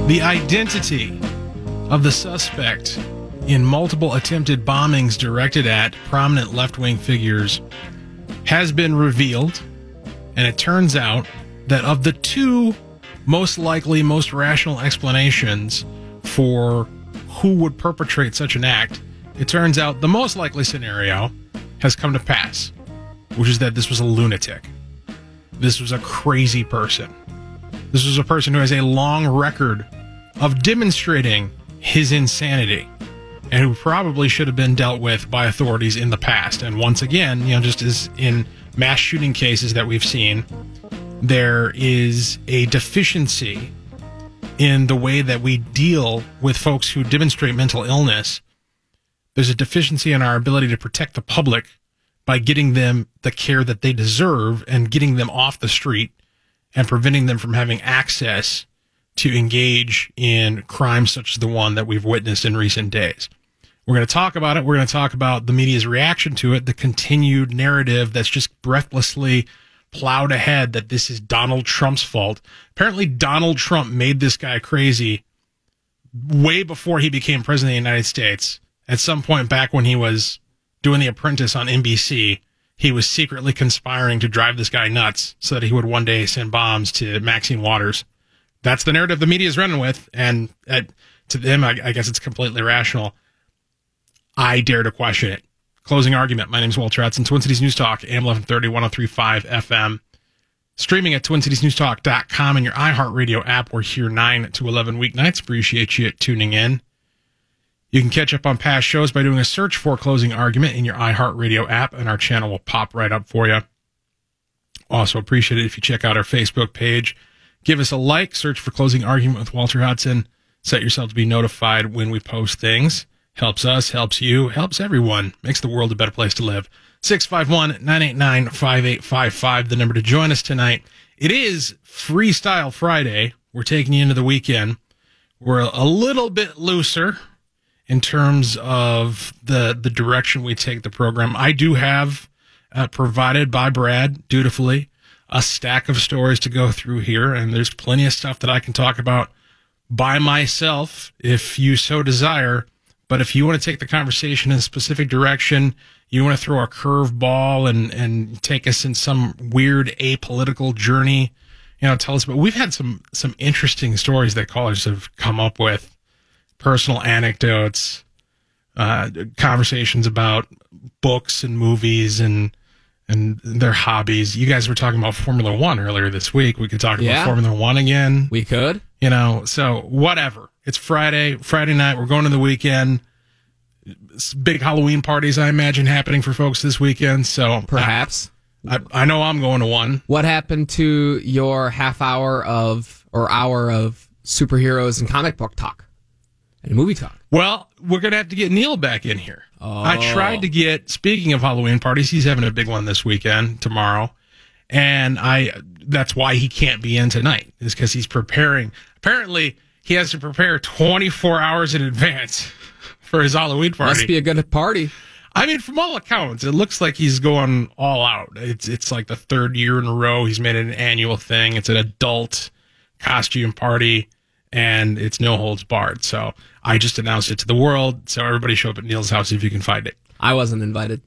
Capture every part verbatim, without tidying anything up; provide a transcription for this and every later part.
The identity of the suspect in multiple attempted bombings directed at prominent left-wing figures has been revealed, and it turns out that of the two most likely, most rational explanations for who would perpetrate such an act, it turns out the most likely scenario has come to pass, which is that this was a lunatic. This was a crazy person. This was a person who has a long record of demonstrating his insanity, and who probably should have been dealt with by authorities in the past. And once again, you know, just as in mass shooting cases that we've seen, there is a deficiency in the way that we deal with folks who demonstrate mental illness. There's a deficiency in our ability to protect the public by getting them the care that they deserve and getting them off the street and preventing them from having access to engage in crimes such as the one that we've witnessed in recent days. We're going to talk about it. We're going to talk about the media's reaction to it, the continued narrative that's just breathlessly plowed ahead that this is Donald Trump's fault. Apparently, Donald Trump made this guy crazy way before he became president of the United States. At some point back when he was doing The Apprentice on N B C, he was secretly conspiring to drive this guy nuts so that he would one day send bombs to Maxine Waters. That's the narrative the media is running with, and at, to them, I, I guess it's completely rational. I dare to question it. Closing argument. My name is Walter Hudson, Twin Cities News Talk, A M eleven thirty, one oh three point five F M. Streaming at twin cities news talk dot com and your iHeartRadio app. We're here nine to eleven weeknights. Appreciate you tuning in. You can catch up on past shows by doing a search for Closing Argument in your iHeartRadio app, and our channel will pop right up for you. Also appreciate it if you check out our Facebook page. Give us a like, search for Closing Argument with Walter Hudson. Set yourself to be notified when we post things. Helps us, helps you, helps everyone. Makes the world a better place to live. six five one, nine eight nine, five eight five five, the number to join us tonight. It is Freestyle Friday. We're taking you into the weekend. We're a little bit looser in terms of the the direction we take the program. I do have, uh, provided by Brad, dutifully, a stack of stories to go through here, and there's plenty of stuff that I can talk about by myself if you so desire. But if you want to take the conversation in a specific direction, you want to throw a curveball and, and take us in some weird apolitical journey, you know, tell us about. We've had some some interesting stories that callers have come up with, personal anecdotes, uh, conversations about books and movies and and their hobbies. You guys were talking about Formula One earlier this week. We could talk yeah. about Formula One again. We could. You know, so whatever. It's Friday, Friday night. We're going to the weekend. Big Halloween parties, I imagine, happening for folks this weekend. So perhaps. I, I, I know I'm going to one. What happened to your half hour of, or hour of superheroes and comic book talk and movie talk? Well, we're going to have to get Neil back in here. Oh. I tried to get, speaking of Halloween parties, he's having a big one this weekend, tomorrow. And I, that's why he can't be in tonight, is because he's preparing. Apparently, he has to prepare twenty-four hours in advance for his Halloween party. Must be a good party. I mean, from all accounts, it looks like he's going all out. It's it's like the third year in a row he's made it an annual thing. It's an adult costume party, and it's no holds barred. So I just announced it to the world. So everybody show up at Neil's house if you can find it. I wasn't invited.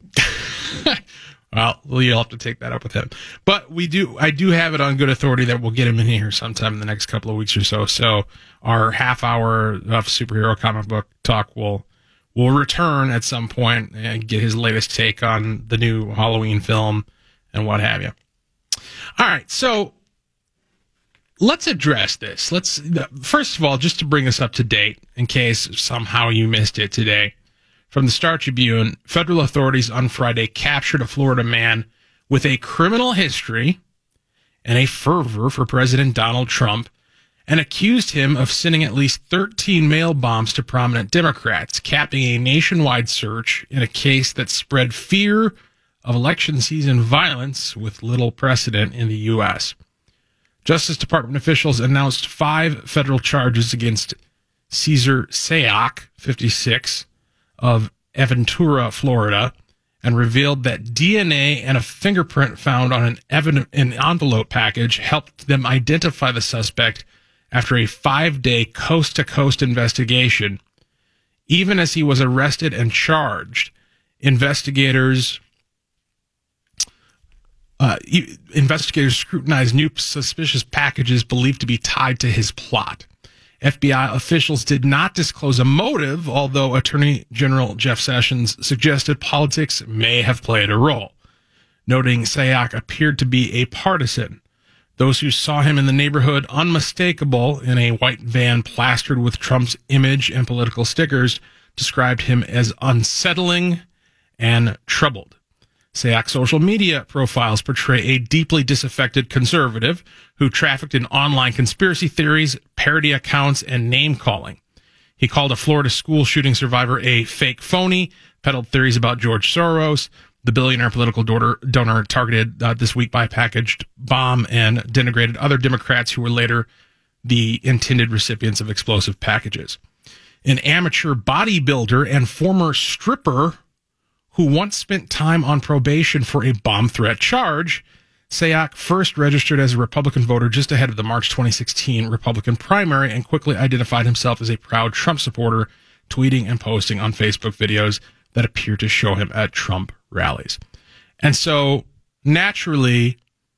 Well, you'll have to take that up with him. But we do, I do have it on good authority that we'll get him in here sometime in the next couple of weeks or so. So our half hour of superhero comic book talk will will return at some point and get his latest take on the new Halloween film and what have you. All right, so let's address this. Let's first of all, just to bring us up to date, in case somehow you missed it today. From the Star Tribune, federal authorities on Friday captured a Florida man with a criminal history and a fervor for President Donald Trump and accused him of sending at least thirteen mail bombs to prominent Democrats, capping a nationwide search in a case that spread fear of election season violence with little precedent in the U S. Justice Department officials announced five federal charges against Cesar Sayoc, fifty-six, of Aventura, Florida, and revealed that D N A and a fingerprint found on an, ev- an envelope package helped them identify the suspect after a five-day coast-to-coast investigation. Even as he was arrested and charged, investigators uh, investigators scrutinized new suspicious packages believed to be tied to his plot. F B I officials did not disclose a motive, although Attorney General Jeff Sessions suggested politics may have played a role, noting Sayak appeared to be a partisan. Those who saw him in the neighborhood, unmistakable in a white van plastered with Trump's image and political stickers, described him as unsettling and troubled. Sayak's social media profiles portray a deeply disaffected conservative who trafficked in online conspiracy theories, parody accounts, and name-calling. He called a Florida school shooting survivor a fake phony, peddled theories about George Soros, the billionaire political donor, donor targeted uh, this week by a packaged bomb, and denigrated other Democrats who were later the intended recipients of explosive packages. An amateur bodybuilder and former stripper who once spent time on probation for a bomb threat charge, Sayak first registered as a Republican voter just ahead of the March twenty sixteen Republican primary and quickly identified himself as a proud Trump supporter, tweeting and posting on Facebook videos that appear to show him at Trump rallies. And so naturally,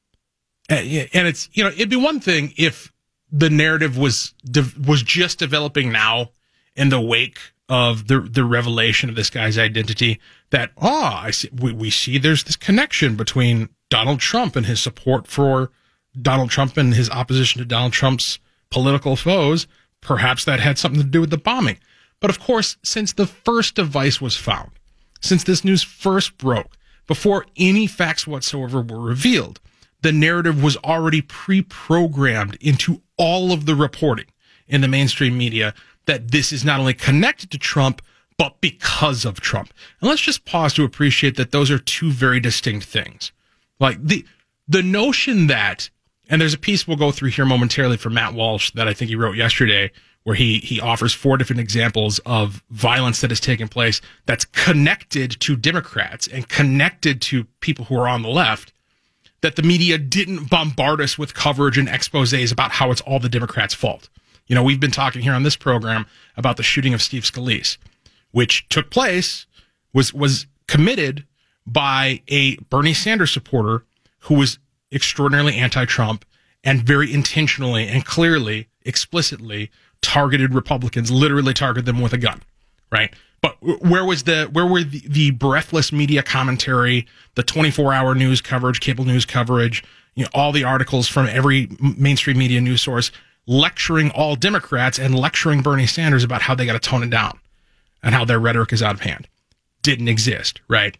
and it's, you know, it'd be one thing if the narrative was was just developing now in the wake of the the revelation of this guy's identity, that, oh, I see, we, we see there's this connection between Donald Trump and his support for Donald Trump and his opposition to Donald Trump's political foes. Perhaps that had something to do with the bombing. But of course, since the first device was found, since this news first broke, before any facts whatsoever were revealed, the narrative was already pre-programmed into all of the reporting in the mainstream media that this is not only connected to Trump, but because of Trump. And let's just pause to appreciate that those are two very distinct things. Like the the notion that, and there's a piece we'll go through here momentarily from Matt Walsh that I think he wrote yesterday, where he he offers four different examples of violence that has taken place that's connected to Democrats and connected to people who are on the left, that the media didn't bombard us with coverage and exposés about how it's all the Democrats' fault. You know, we've been talking here on this program about the shooting of Steve Scalise, which took place, was was committed by a Bernie Sanders supporter who was extraordinarily anti-Trump and very intentionally and clearly, explicitly targeted Republicans, literally targeted them with a gun, right? But where was the where were the, the breathless media commentary, the twenty-four hour news coverage, cable news coverage, you know, all the articles from every mainstream media news source lecturing all Democrats and lecturing Bernie Sanders about how they got to tone it down and how their rhetoric is out of hand? Didn't exist, right?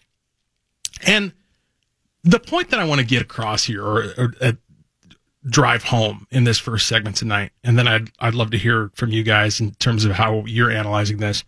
And the point that I want to get across here, or, or uh, drive home in this first segment tonight, and then I'd I'd love to hear from you guys in terms of how you're analyzing this.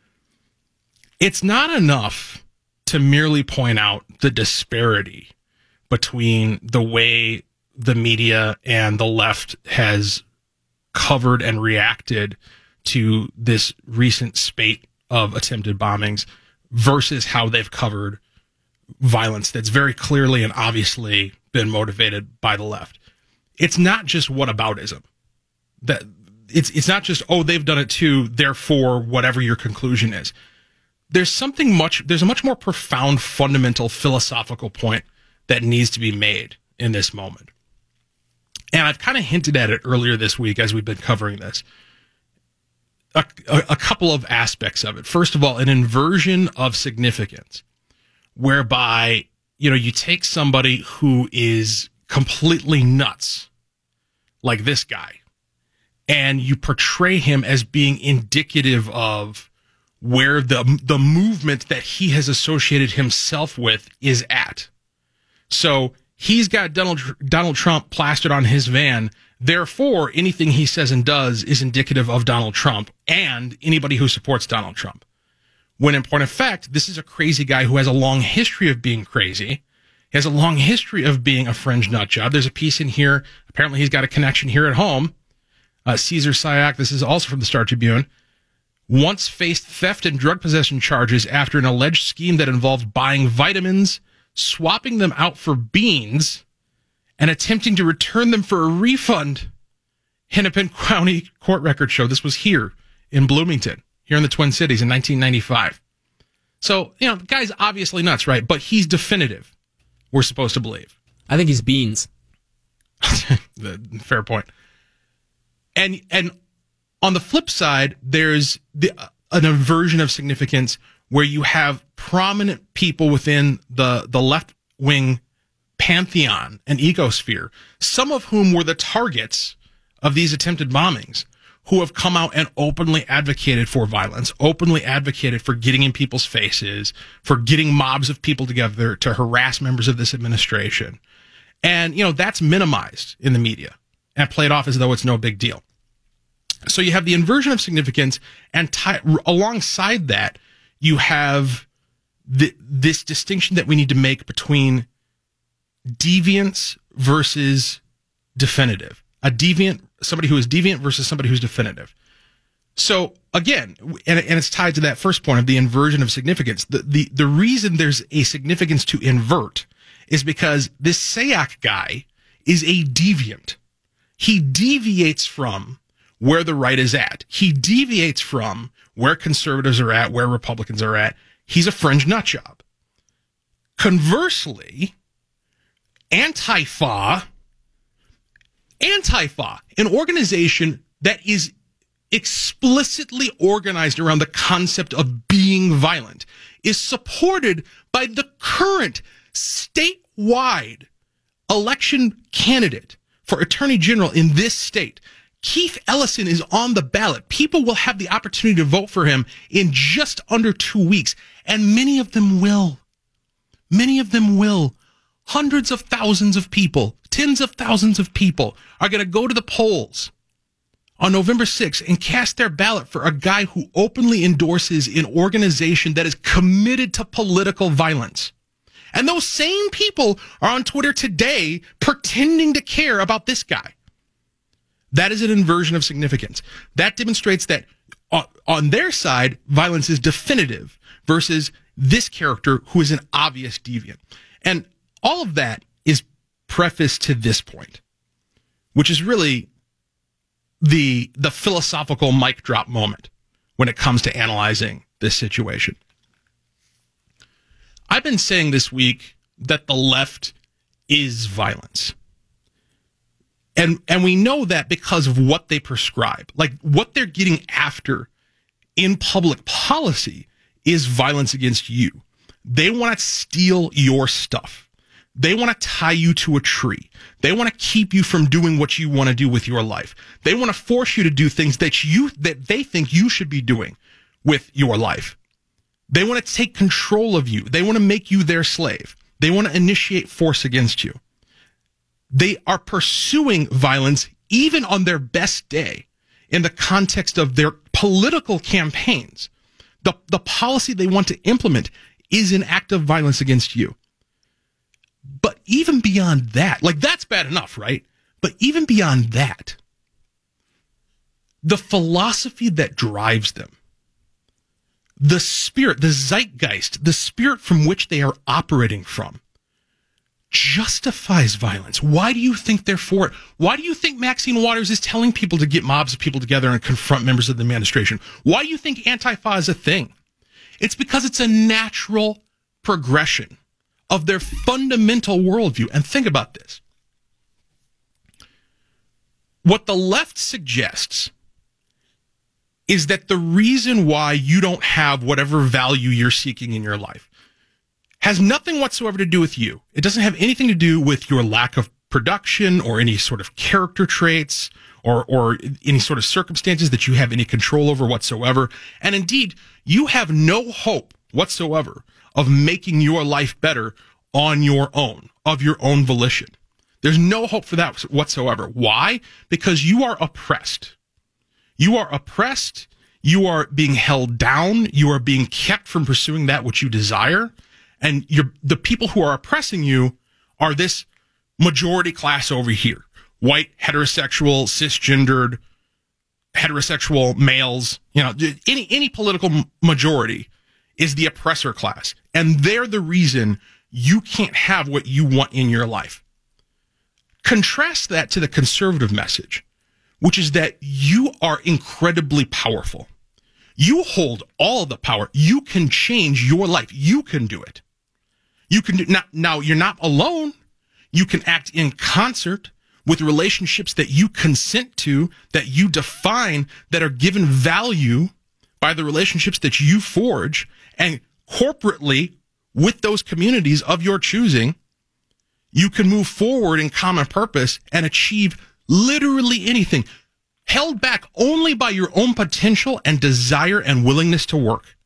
It's not enough to merely point out the disparity between the way the media and the left has covered and reacted to this recent spate of attempted bombings versus how they've covered violence that's very clearly and obviously been motivated by the left. It's not just whataboutism. That it's it's not just, oh, they've done it too, therefore whatever your conclusion is. There's something much there's a much more profound, fundamental philosophical point that needs to be made in this moment. And I've kind of hinted at it earlier this week as we've been covering this. A, a, a couple of aspects of it. First of all, an inversion of significance, whereby, you know, you take somebody who is completely nuts, like this guy, and you portray him as being indicative of where the the movement that he has associated himself with is at. So he's got Donald Donald Trump plastered on his van. Therefore, anything he says and does is indicative of Donald Trump and anybody who supports Donald Trump. When in point of fact, this is a crazy guy who has a long history of being crazy. He has a long history of being a fringe nut job. There's a piece in here. Apparently, he's got a connection here at home. Uh, Caesar Sayak, this is also from the Star Tribune, once faced theft and drug possession charges after an alleged scheme that involved buying vitamins, swapping them out for beans, and attempting to return them for a refund Hennepin County court records show this was here in Bloomington, here in the Twin Cities in nineteen ninety-five. So, you know, the guy's obviously nuts, right? But he's definitive, we're supposed to believe. I think he's beans. Fair point. And and on the flip side, there's the, an aversion of significance where you have prominent people within the, the left-wing pantheon and ecosphere, some of whom were the targets of these attempted bombings, who have come out and openly advocated for violence, openly advocated for getting in people's faces, for getting mobs of people together to harass members of this administration. And, you know, that's minimized in the media and played off as though it's no big deal. So you have the inversion of significance, and t- alongside that, you have the, this distinction that we need to make between deviance versus definitive. A deviant, somebody who is deviant versus somebody who's definitive. So again, and, and it's tied to that first point of the inversion of significance. The, the, the reason there's a significance to invert is because this Sayoc guy is a deviant. He deviates from where the right is at. He deviates from where conservatives are at, where Republicans are at. He's a fringe nutjob. Conversely, Antifa, Antifa, an organization that is explicitly organized around the concept of being violent, is supported by the current statewide election candidate for attorney general in this state. Keith Ellison is on the ballot. People will have the opportunity to vote for him in just under two weeks, and many of them will. Many of them will. Hundreds of thousands of people, tens of thousands of people are going to go to the polls on November sixth and cast their ballot for a guy who openly endorses an organization that is committed to political violence. And those same people are on Twitter today pretending to care about this guy. That is an inversion of significance. That demonstrates that on their side, violence is definitive versus this character who is an obvious deviant. And all of that is prefaced to this point, which is really the the philosophical mic drop moment when it comes to analyzing this situation. I've been saying this week that the left is violence. And and we know that because of what they prescribe. Like, what they're getting after in public policy is violence against you. They want to steal your stuff. They want to tie you to a tree. They want to keep you from doing what you want to do with your life. They want to force you to do things that you that they think you should be doing with your life. They want to take control of you. They want to make you their slave. They want to initiate force against you. They are pursuing violence even on their best day in the context of their political campaigns. The, the policy they want to implement is an act of violence against you. But even beyond that, like, that's bad enough, right? But even beyond that, the philosophy that drives them, the spirit, the zeitgeist, the spirit from which they are operating from, justifies violence. Why do you think they're for it? Why do you think Maxine Waters is telling people to get mobs of people together and confront members of the administration? Why do you think Antifa is a thing? It's because it's a natural progression of their fundamental worldview. And think about this. What the left suggests is that the reason why you don't have whatever value you're seeking in your life has nothing whatsoever to do with you. It doesn't have anything to do with your lack of production or any sort of character traits or, or any sort of circumstances that you have any control over whatsoever. And indeed, you have no hope whatsoever of making your life better on your own, of your own volition. There's no hope for that whatsoever. Why? Because you are oppressed. You are oppressed. You are being held down. You are being kept from pursuing that which you desire. And you're, the people who are oppressing you are this majority class over here. White, heterosexual, cisgendered, heterosexual males. You know, any, any political majority is the oppressor class. And they're the reason you can't have what you want in your life. Contrast that to the conservative message, which is that you are incredibly powerful. You hold all the power. You can change your life. You can do it. You can do now, now you're not alone. You can act in concert with relationships that you consent to, that you define, that are given value by the relationships that you forge, and corporately with those communities of your choosing, you can move forward in common purpose and achieve literally anything, held back only by your own potential and desire and willingness to work.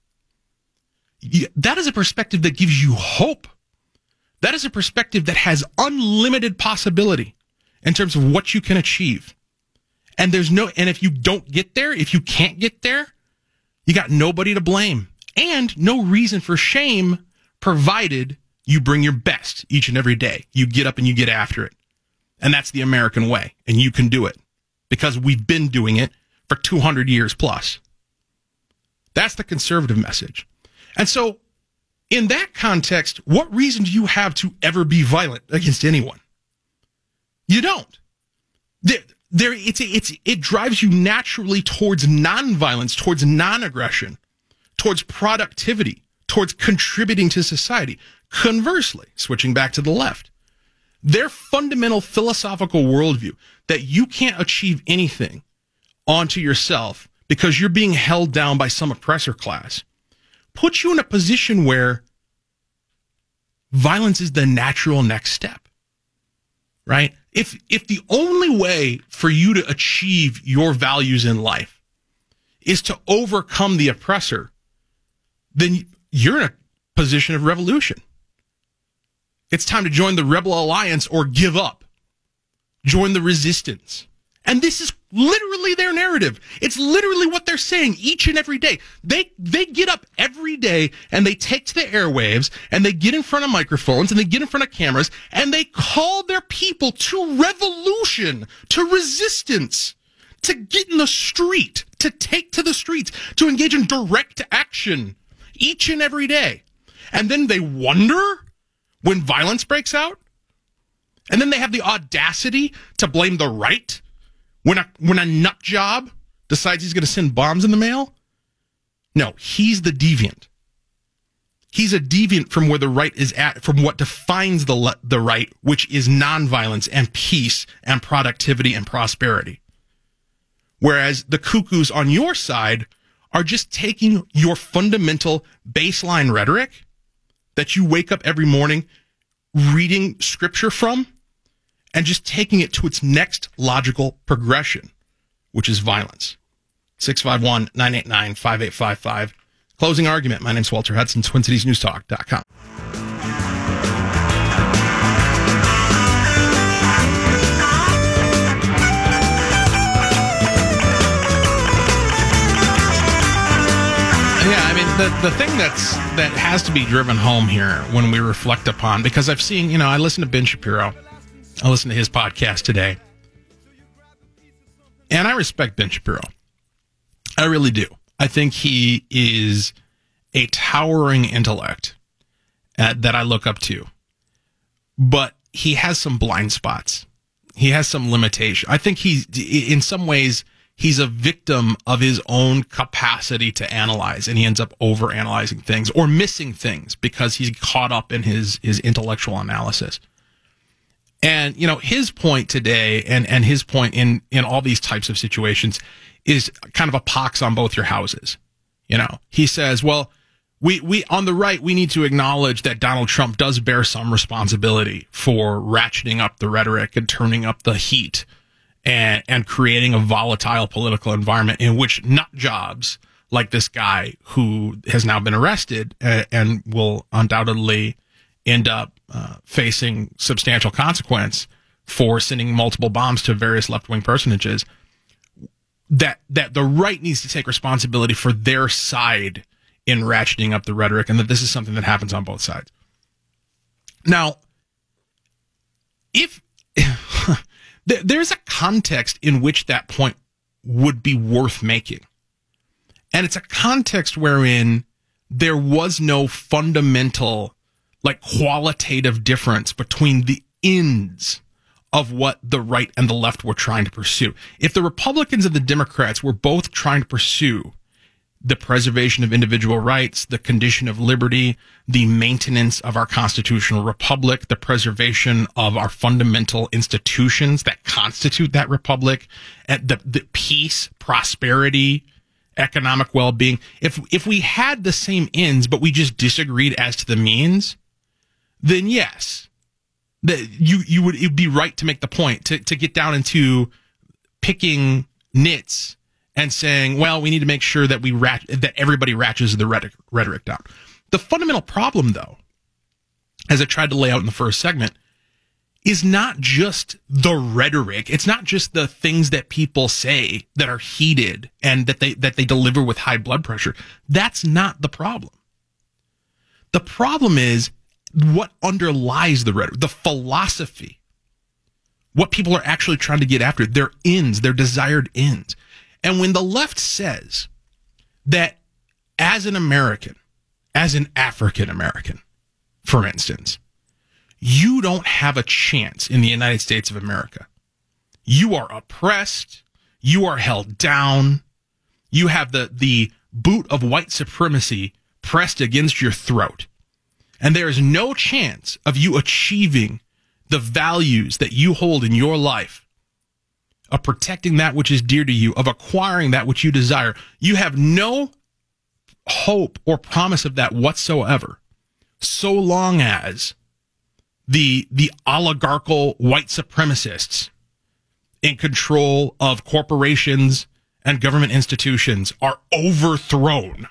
That is a perspective that gives you hope. That is a perspective that has unlimited possibility in terms of what you can achieve. And there's no, and if you don't get there, if you can't get there, you got nobody to blame and no reason for shame, provided you bring your best each and every day. You get up and you get after it. And that's the American way. And you can do it because we've been doing it for two hundred years plus. That's the conservative message. And so in that context, what reason do you have to ever be violent against anyone? You don't. There, there, it's, it's, it drives you naturally towards nonviolence, towards non-aggression, towards productivity, towards contributing to society. Conversely, switching back to the left, their fundamental philosophical worldview that you can't achieve anything onto yourself because you're being held down by some oppressor class puts you in a position where violence is the natural next step, right? If if the only way for you to achieve your values in life is to overcome the oppressor, then you're in a position of revolution. It's time to join the Rebel Alliance or give up. Join the resistance. And this is literally their narrative. It's literally what they're saying each and every day. They they get up every day and they take to the airwaves and they get in front of microphones and they get in front of cameras and they call their people to revolution, to resistance, to get in the street, to take to the streets, to engage in direct action each and every day. And then they wonder when violence breaks out. And then they have the audacity to blame the right when a when a nut job decides he's going to send bombs in the mail. No, he's the deviant. He's a deviant from where the right is at, from what defines the le- the right, which is nonviolence and peace and productivity and prosperity. Whereas the cuckoos on your side are just taking your fundamental baseline rhetoric that you wake up every morning reading scripture from and just taking it to its next logical progression, which is violence. six five one, nine eight nine, five eight five five. Closing argument. My name's Walter Hudson, Twin Cities News Talk dot com. Yeah, I mean, the, the thing that's that has to be driven home here when we reflect upon, because I've seen, you know, I listened to Ben Shapiro. I listened to his podcast today. And I respect Ben Shapiro. I really do. I think he is a towering intellect uh, that I look up to. But he has some blind spots. He has some limitation. I think he's, in some ways, he's a victim of his own capacity to analyze, and he ends up overanalyzing things or missing things because he's caught up in his, his intellectual analysis. And, you know, his point today and, and his point in, in all these types of situations is kind of a pox on both your houses. You know, he says, well, we, we, on the right, we need to acknowledge that Donald Trump does bear some responsibility for ratcheting up the rhetoric and turning up the heat and, and creating a volatile political environment in which nut jobs like this guy who has now been arrested and, and will undoubtedly end up uh, facing substantial consequence for sending multiple bombs to various left-wing personages, that that the right needs to take responsibility for their side in ratcheting up the rhetoric, and that this is something that happens on both sides. Now, if there's a context in which that point would be worth making, and it's a context wherein there was no fundamental, like, qualitative difference between the ends of what the right and the left were trying to pursue. If the Republicans and the Democrats were both trying to pursue the preservation of individual rights, the condition of liberty, the maintenance of our constitutional republic, the preservation of our fundamental institutions that constitute that republic, and the, the peace, prosperity, economic well-being. If if we had the same ends, but we just disagreed as to the means, then yes, the, you you would it would be right to make the point to to get down into picking nits and saying, well, we need to make sure that we rat- that everybody ratchets the rhetoric, rhetoric down. The fundamental problem, though, as I tried to lay out in the first segment, is not just the rhetoric. It's not just the things that people say that are heated and that they that they deliver with high blood pressure. That's not the problem. The problem is what underlies the rhetoric, the philosophy, what people are actually trying to get after, their ends, their desired ends. And when the left says that as an American, as an African American, for instance, you don't have a chance in the United States of America. You are oppressed. You are held down. You have the, the boot of white supremacy pressed against your throat. And there is no chance of you achieving the values that you hold in your life, of protecting that which is dear to you, of acquiring that which you desire. You have no hope or promise of that whatsoever, so long as the the oligarchical white supremacists in control of corporations and government institutions are overthrown.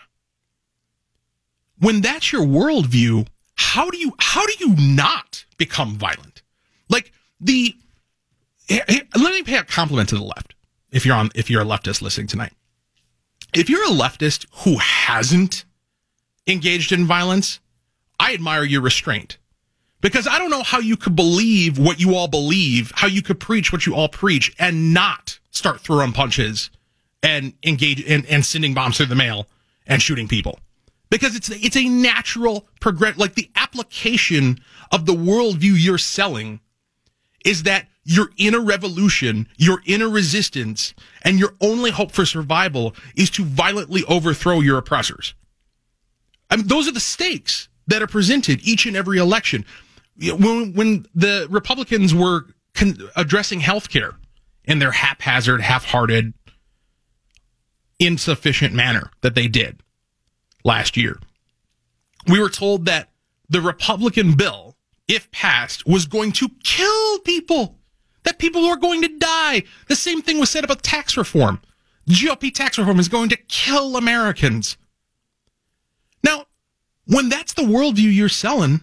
When that's your worldview, how do you how do you not become violent? Like the let me pay a compliment to the left. If you're on if you're a leftist listening tonight, if you're a leftist who hasn't engaged in violence, I admire your restraint. Because I don't know how you could believe what you all believe, how you could preach what you all preach, and not start throwing punches and engage and, and sending bombs through the mail and shooting people. Because it's it's a natural progress. Like the application of the worldview you're selling is that you're in a revolution, you're in a resistance, and your only hope for survival is to violently overthrow your oppressors. I mean, those are the stakes that are presented each and every election. When, when the Republicans were con- addressing healthcare in their haphazard, half-hearted, insufficient manner that they did last year, we were told that the Republican bill, if passed, was going to kill people, that people were going to die. The same thing was said about tax reform. G O P tax reform is going to kill Americans. Now, when that's the worldview you're selling,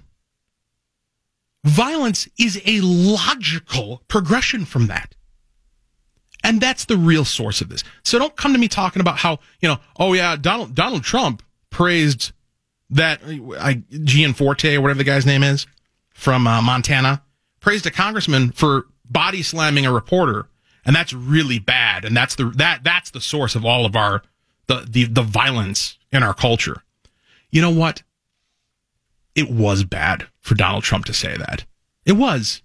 violence is a logical progression from that. And that's the real source of this. So don't come to me talking about how, you know, oh yeah, Donald Donald Trump praised that I, Gianforte or whatever the guy's name is from uh, Montana, praised a congressman for body slamming a reporter, and that's really bad. And that's the that that's the source of all of our the the, the violence in our culture. You know what? It was bad for Donald Trump to say that. It was.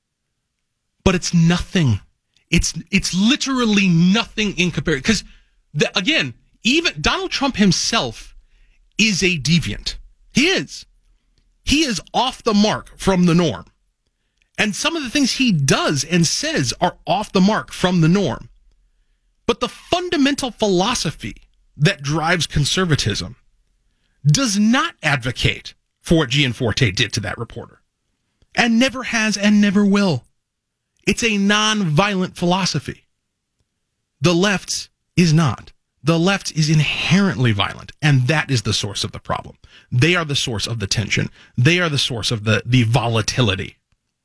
But it's nothing. It's it's literally nothing in comparison. Because, again, even Donald Trump himself is a deviant. He is. He is off the mark from the norm. And some of the things he does and says are off the mark from the norm. But the fundamental philosophy that drives conservatism does not advocate for what Gianforte did to that reporter. And never has and never will. It's a non-violent philosophy. The left is not. The left is inherently violent, and that is the source of the problem. They are the source of the tension. They are the source of the, the volatility.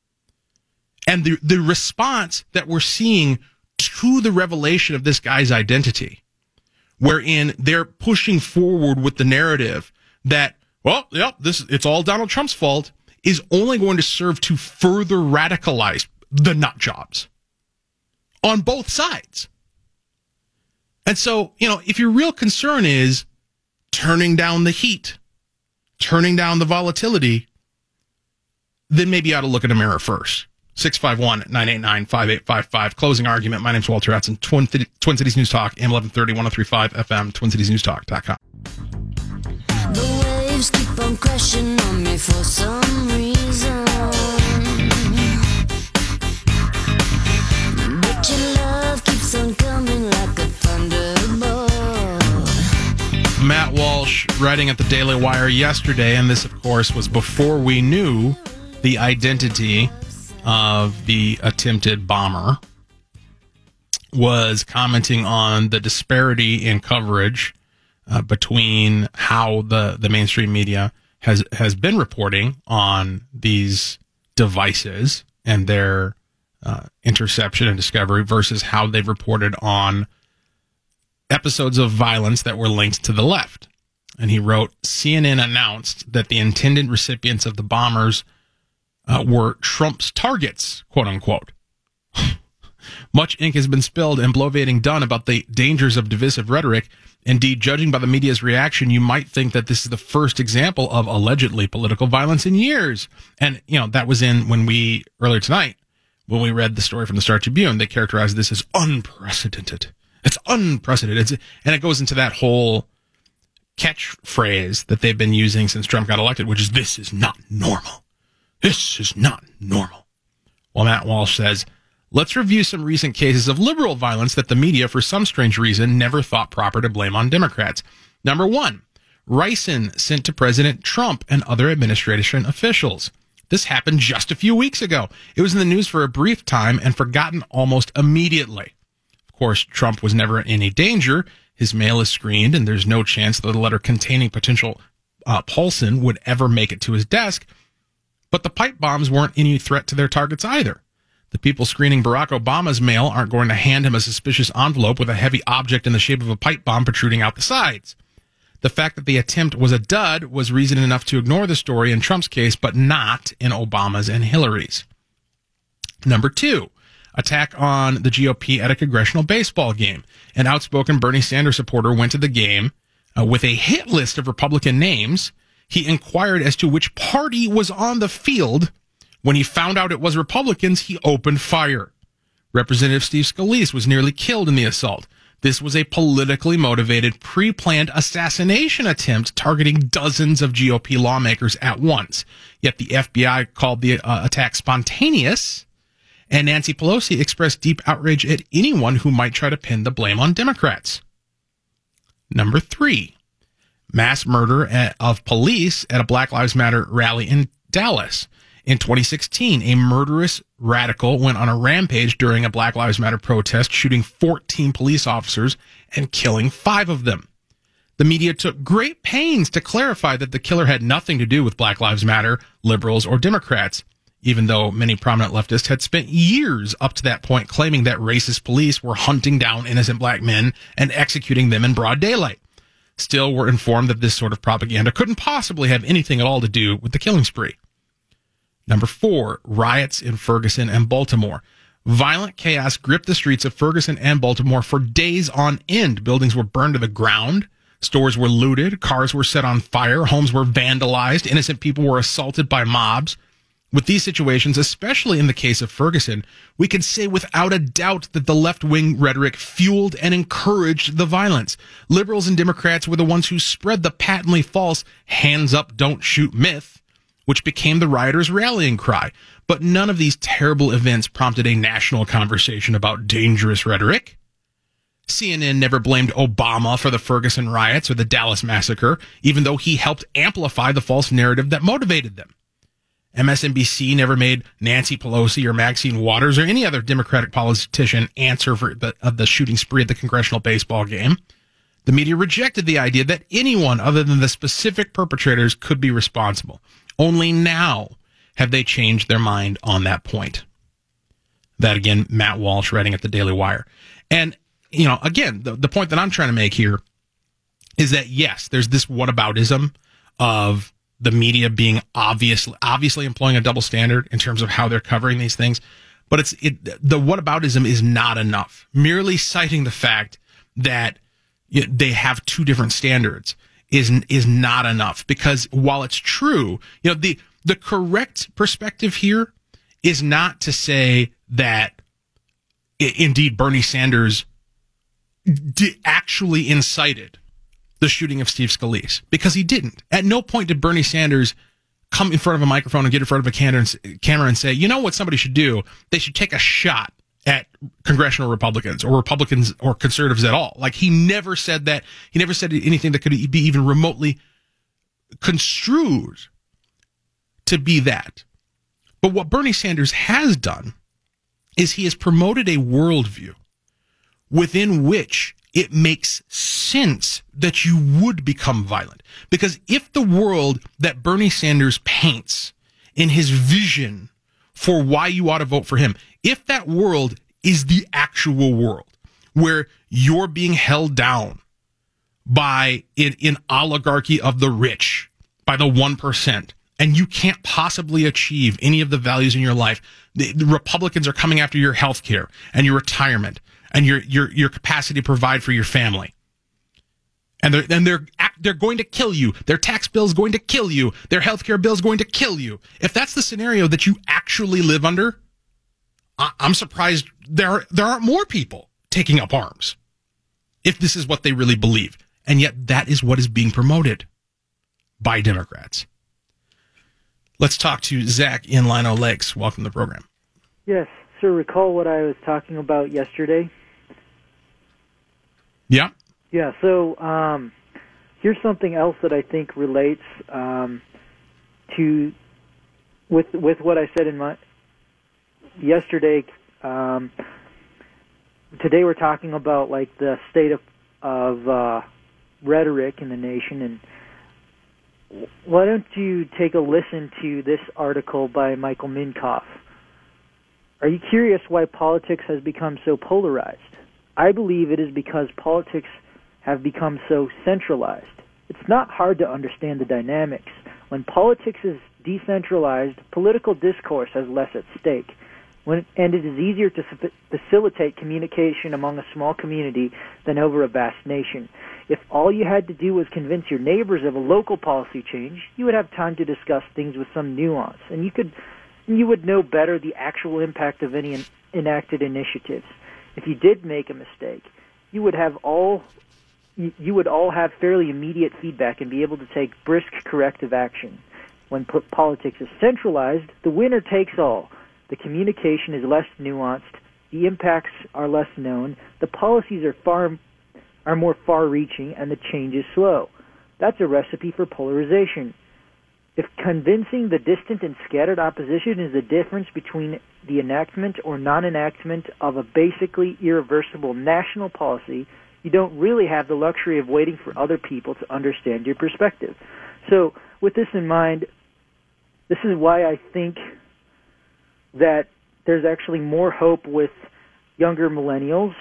And the, the response that we're seeing to the revelation of this guy's identity, wherein they're pushing forward with the narrative that, well, yep, this it's all Donald Trump's fault, is only going to serve to further radicalize the nut jobs on both sides. And so, you know, if your real concern is turning down the heat, turning down the volatility, then maybe you ought to look in the mirror first. six five one, nine eight nine, five eight five five. Closing argument. My name's Walter Hudson, Twin, Twin Cities News Talk, A M eleven thirty, one oh three point five F M, twin cities news talk dot com. The waves keep on crashing on me for some reason, but your love keeps on coming like a thunderbolt. Matt Walsh writing at the Daily Wire yesterday, and this, of course, was before we knew the identity of the attempted bomber, was commenting on the disparity in coverage uh, between how the, the mainstream media has has been reporting on these devices and their uh, interception and discovery versus how they've reported on episodes of violence that were linked to the left. And he wrote, C N N announced that the intended recipients of the bombers uh, were Trump's targets, quote unquote. Much ink has been spilled and bloviating done about the dangers of divisive rhetoric. Indeed, judging by the media's reaction, you might think that this is the first example of allegedly political violence in years. And, you know, that was in when we, earlier tonight, when we read the story from the Star Tribune, they characterized this as unprecedented. It's unprecedented. It's, and it goes into that whole catchphrase that they've been using since Trump got elected, which is, this is not normal. This is not normal. Well, Matt Walsh says, let's review some recent cases of liberal violence that the media, for some strange reason, never thought proper to blame on Democrats. Number one, ricin sent to President Trump and other administration officials. This happened just a few weeks ago. It was in the news for a brief time and forgotten almost immediately. Of course, Trump was never in any danger. His mail is screened, and there's no chance that a letter containing potential uh, Paulson would ever make it to his desk. But the pipe bombs weren't any threat to their targets either. The people screening Barack Obama's mail aren't going to hand him a suspicious envelope with a heavy object in the shape of a pipe bomb protruding out the sides. The fact that the attempt was a dud was reason enough to ignore the story in Trump's case, but not in Obama's and Hillary's. Number two, attack on the G O P at a congressional baseball game. An outspoken Bernie Sanders supporter went to the game uh, with a hit list of Republican names. He inquired as to which party was on the field. When he found out it was Republicans, he opened fire. Representative Steve Scalise was nearly killed in the assault. This was a politically motivated, pre-planned assassination attempt targeting dozens of G O P lawmakers at once. Yet the F B I called the uh, attack spontaneous, and Nancy Pelosi expressed deep outrage at anyone who might try to pin the blame on Democrats. Number three, mass murder at, of police at a Black Lives Matter rally in Dallas. In twenty sixteen, a murderous radical went on a rampage during a Black Lives Matter protest, shooting fourteen police officers and killing five of them. The media took great pains to clarify that the killer had nothing to do with Black Lives Matter, liberals, or Democrats, even though many prominent leftists had spent years up to that point claiming that racist police were hunting down innocent black men and executing them in broad daylight. Still, were informed that this sort of propaganda couldn't possibly have anything at all to do with the killing spree. Number four, riots in Ferguson and Baltimore. Violent chaos gripped the streets of Ferguson and Baltimore for days on end. Buildings were burned to the ground. Stores were looted. Cars were set on fire. Homes were vandalized. Innocent people were assaulted by mobs. With these situations, especially in the case of Ferguson, we can say without a doubt that the left-wing rhetoric fueled and encouraged the violence. Liberals and Democrats were the ones who spread the patently false hands up, don't shoot myth, which became the rioters' rallying cry. But none of these terrible events prompted a national conversation about dangerous rhetoric. C N N never blamed Obama for the Ferguson riots or the Dallas massacre, even though he helped amplify the false narrative that motivated them. M S N B C never made Nancy Pelosi or Maxine Waters or any other Democratic politician answer for the, of the shooting spree at the congressional baseball game. The media rejected the idea that anyone other than the specific perpetrators could be responsible. Only now have they changed their mind on that point. That, again, Matt Walsh writing at the Daily Wire. And, you know, again, the, the point that I'm trying to make here is that, yes, there's this whataboutism of the media being obviously obviously employing a double standard in terms of how they're covering these things. But it's it, the whataboutism is not enough. Merely citing the fact that they have two different standards is is not enough, because while it's true, you know, the the correct perspective here is not to say that I- indeed Bernie Sanders d- actually incited the shooting of Steve Scalise, because he didn't. At no point did Bernie Sanders come in front of a microphone and get in front of a camera and, camera and say, you know what somebody should do? They should take a shot at congressional Republicans or Republicans or conservatives at all. Like, he never said that. He never said anything that could be even remotely construed to be that. But what Bernie Sanders has done is he has promoted a worldview within which it makes sense that you would become violent. Because if the world that Bernie Sanders paints in his vision for why you ought to vote for him, if that world is the actual world where you're being held down by an, an oligarchy of the rich, by the one percent, and you can't possibly achieve any of the values in your life, the, the Republicans are coming after your health care and your retirement and your, your, your capacity to provide for your family. And they're, and they're, they're going to kill you. Their tax bill is going to kill you. Their health care bill is going to kill you. If that's the scenario that you actually live under, I, I'm surprised there, there aren't more people taking up arms if this is what they really believe. And yet that is what is being promoted by Democrats. Let's talk to Zach in Lino Lakes. Welcome to the program. Yes, sir. Recall what I was talking about yesterday? Yeah. Yeah, so um, here's something else that I think relates um, to with with what I said in my yesterday. Um, today we're talking about like the state of of uh, rhetoric in the nation, and why don't you take a listen to this article by Michael Minkoff? Are you curious why politics has become so polarized? I believe it is because politics have become so centralized. It's not hard to understand the dynamics. When politics is decentralized, political discourse has less at stake, when, and it is easier to f- facilitate communication among a small community than over a vast nation. If all you had to do was convince your neighbors of a local policy change, you would have time to discuss things with some nuance, and you could, you would know better the actual impact of any en- enacted initiatives. If you did make a mistake, you would have all you would all have fairly immediate feedback and be able to take brisk corrective action. When po- politics is centralized, the winner takes all. The communication is less nuanced, the impacts are less known, the policies are far are more far-reaching, and the change is slow. That's a recipe for polarization. If convincing the distant and scattered opposition is the difference between the enactment or non-enactment of a basically irreversible national policy, you don't really have the luxury of waiting for other people to understand your perspective. So, with this in mind, this is why I think that there's actually more hope with younger millennials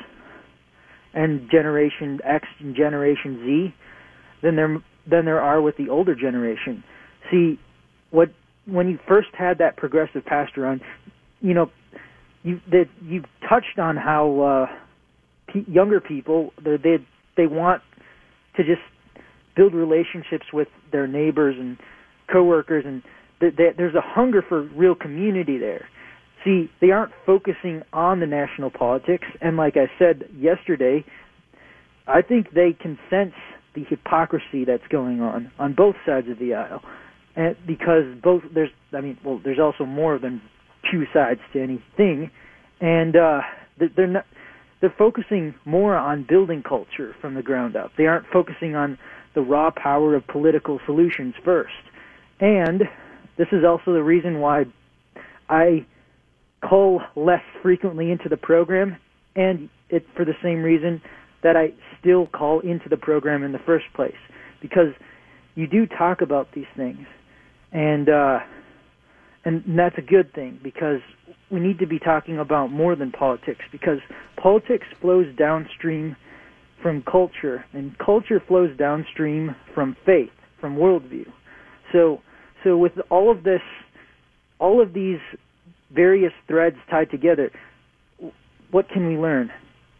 and Generation X and Generation Z than there than there are with the older generation. See, what when you first had that progressive pastor on, you know, you that you touched on how uh, p- younger people they they they want to just build relationships with their neighbors and coworkers, and th- th- there's a hunger for real community there. See, they aren't focusing on the national politics, and like I said yesterday, I think they can sense the hypocrisy that's going on on both sides of the aisle, and because both there's, I mean, well, there's also more than two sides to anything, and uh, they're not. They're focusing more on building culture from the ground up. They aren't focusing on the raw power of political solutions first, and this is also the reason why I call less frequently into the program, and it for the same reason that I still call into the program in the first place, because you do talk about these things, and uh, and that's a good thing, because we need to be talking about more than politics, because politics flows downstream from culture, and culture flows downstream from faith, from worldview. So, so with all of this, all of these various threads tied together, what can we learn?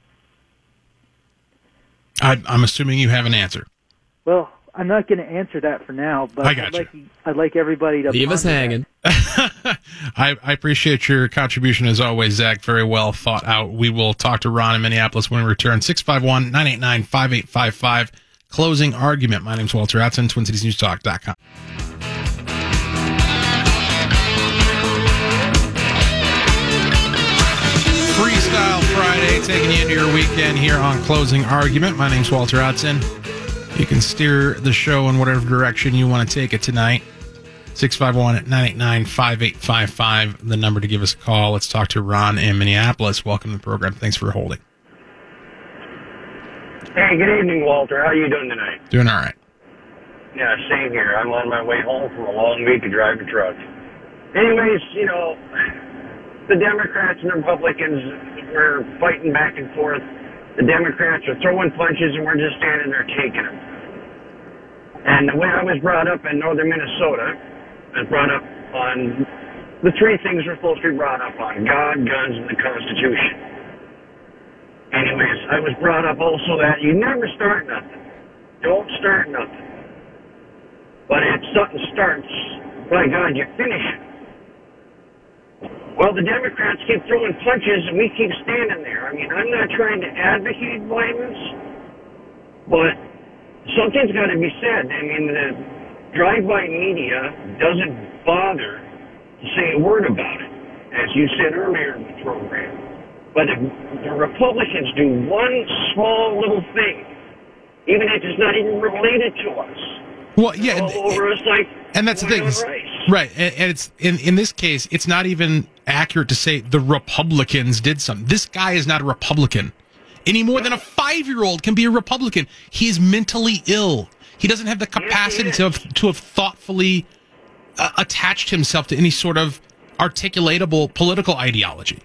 I, I'm assuming you have an answer. Well, I'm not going to answer that for now, but I got I'd you. like I'd like everybody to leave us ponder that. hanging. I, I appreciate your contribution as always, Zach. Very well thought out. We will talk to Ron in Minneapolis when we return. six five one, nine eight nine, five eight five five. Closing argument. My name's Walter Outson, Twin Cities News Talk dot com. Freestyle Friday, taking you into your weekend here on Closing Argument. My name's Walter Outson. You can steer the show in whatever direction you want to take it tonight. six five one, nine eight nine, five eight five five, the number to give us a call. Let's talk to Ron in Minneapolis. Welcome to the program. Thanks for holding. Hey, good evening, Walter. How are you doing tonight? Doing all right. Yeah, same here. I'm on my way home from a long week of driving trucks. Anyways, you know, the Democrats and the Republicans were fighting back and forth. The Democrats are throwing punches, and we're just standing there taking them. And the way I was brought up in northern Minnesota, I was brought up on the three things we're supposed to be brought up on: God, guns, and the Constitution. Anyways, I was brought up also that you never start nothing. Don't start nothing. But if something starts, by God, you finish it. Well, the Democrats keep throwing punches, and we keep standing there. I mean, I'm not trying to advocate violence, but something's got to be said. I mean, the drive-by media doesn't bother to say a word about it, as you said earlier in the program. But if the Republicans do one small little thing, even if it's not even related to us, well, yeah, all over us like and that's the thing, rice. right? And, and it's in in this case, it's not even accurate to say the Republicans did something. This guy is not a Republican any more than a five-year-old can be a Republican. He is mentally ill. He doesn't have the capacity to have to have thoughtfully uh, attached himself to any sort of articulatable political ideology.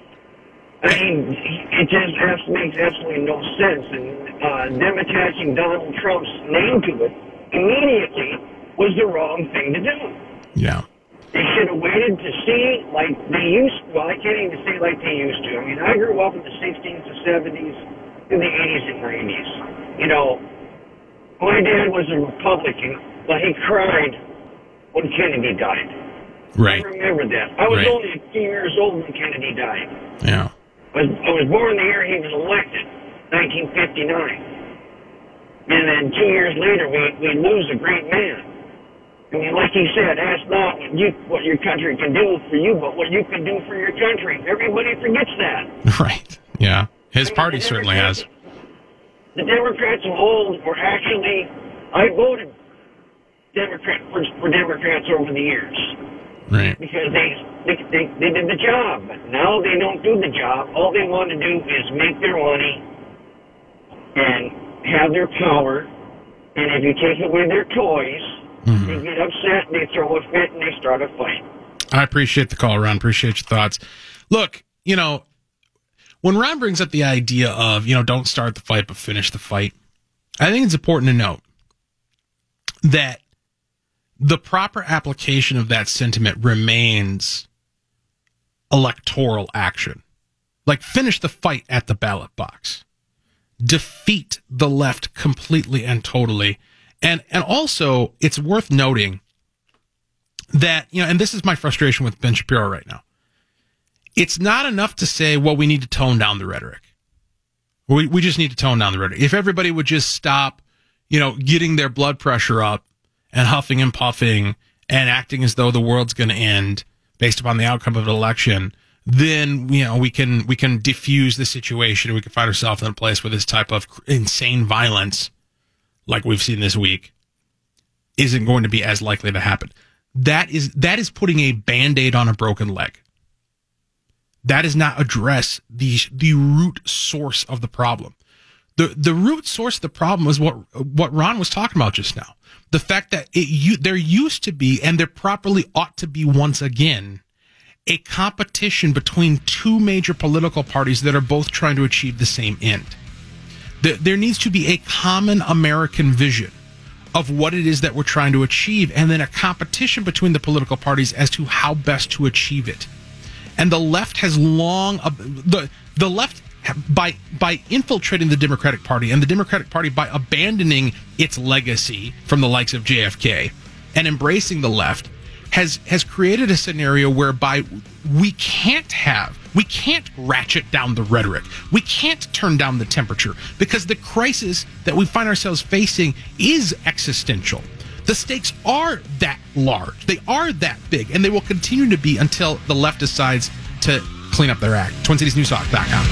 I mean, it just has, makes absolutely no sense. And uh, them attaching Donald Trump's name to it immediately was the wrong thing to do. Yeah. They should have waited to see like they used to. Well, I can't even say like they used to. I mean, I grew up in the sixties, the seventies, in the eighties and nineties. You know, my dad was a Republican, but he cried when Kennedy died. Right. I remember that. I was right. only a few years old when Kennedy died. Yeah. I was, I was born the year he was elected, nineteen fifty-nine. And then two years later, we, we lose a great man. I mean, like he said, ask not what, you, what your country can do for you, but what you can do for your country. Everybody forgets that. Right. Yeah. His I mean, party certainly has. The Democrats of old were actually, I voted Democrat for, for Democrats over the years. Right. Because they, they they they did the job. But now they don't do the job. All they want to do is make their money and have their power. And if you take away their toys, mm-hmm. they get upset, they throw a fit, and they start a fight. I appreciate the call, Ron. Appreciate your thoughts. Look, you know, when Ron brings up the idea of, you know, don't start the fight, but finish the fight, I think it's important to note that the proper application of that sentiment remains electoral action. Like, finish the fight at the ballot box. Defeat the left completely and totally. And and also, it's worth noting that, you know, and this is my frustration with Ben Shapiro right now. It's not enough to say, well, we need to tone down the rhetoric. We we just need to tone down the rhetoric. If everybody would just stop, you know, getting their blood pressure up and huffing and puffing and acting as though the world's going to end based upon the outcome of an election, then, you know, we can we can diffuse the situation. We can find ourselves in a place where this type of insane violence, like we've seen this week, isn't going to be as likely to happen. That is that is putting a Band-Aid on a broken leg. That does not address the the root source of the problem. The the root source of the problem is what what Ron was talking about just now. The fact that it you, there used to be, and there properly ought to be once again, a competition between two major political parties that are both trying to achieve the same end. The, there needs to be a common American vision of what it is that we're trying to achieve, and then a competition between the political parties as to how best to achieve it. And the left has long uh, the the left by by infiltrating the Democratic Party, and the Democratic Party by abandoning its legacy from the likes of J F K and embracing the left, has has created a scenario whereby we can't have, we can't ratchet down the rhetoric. We can't turn down the temperature because the crisis that we find ourselves facing is existential. The stakes are that large. They are that big, and they will continue to be until the left decides to clean up their act. Twin Cities News Talk dot com.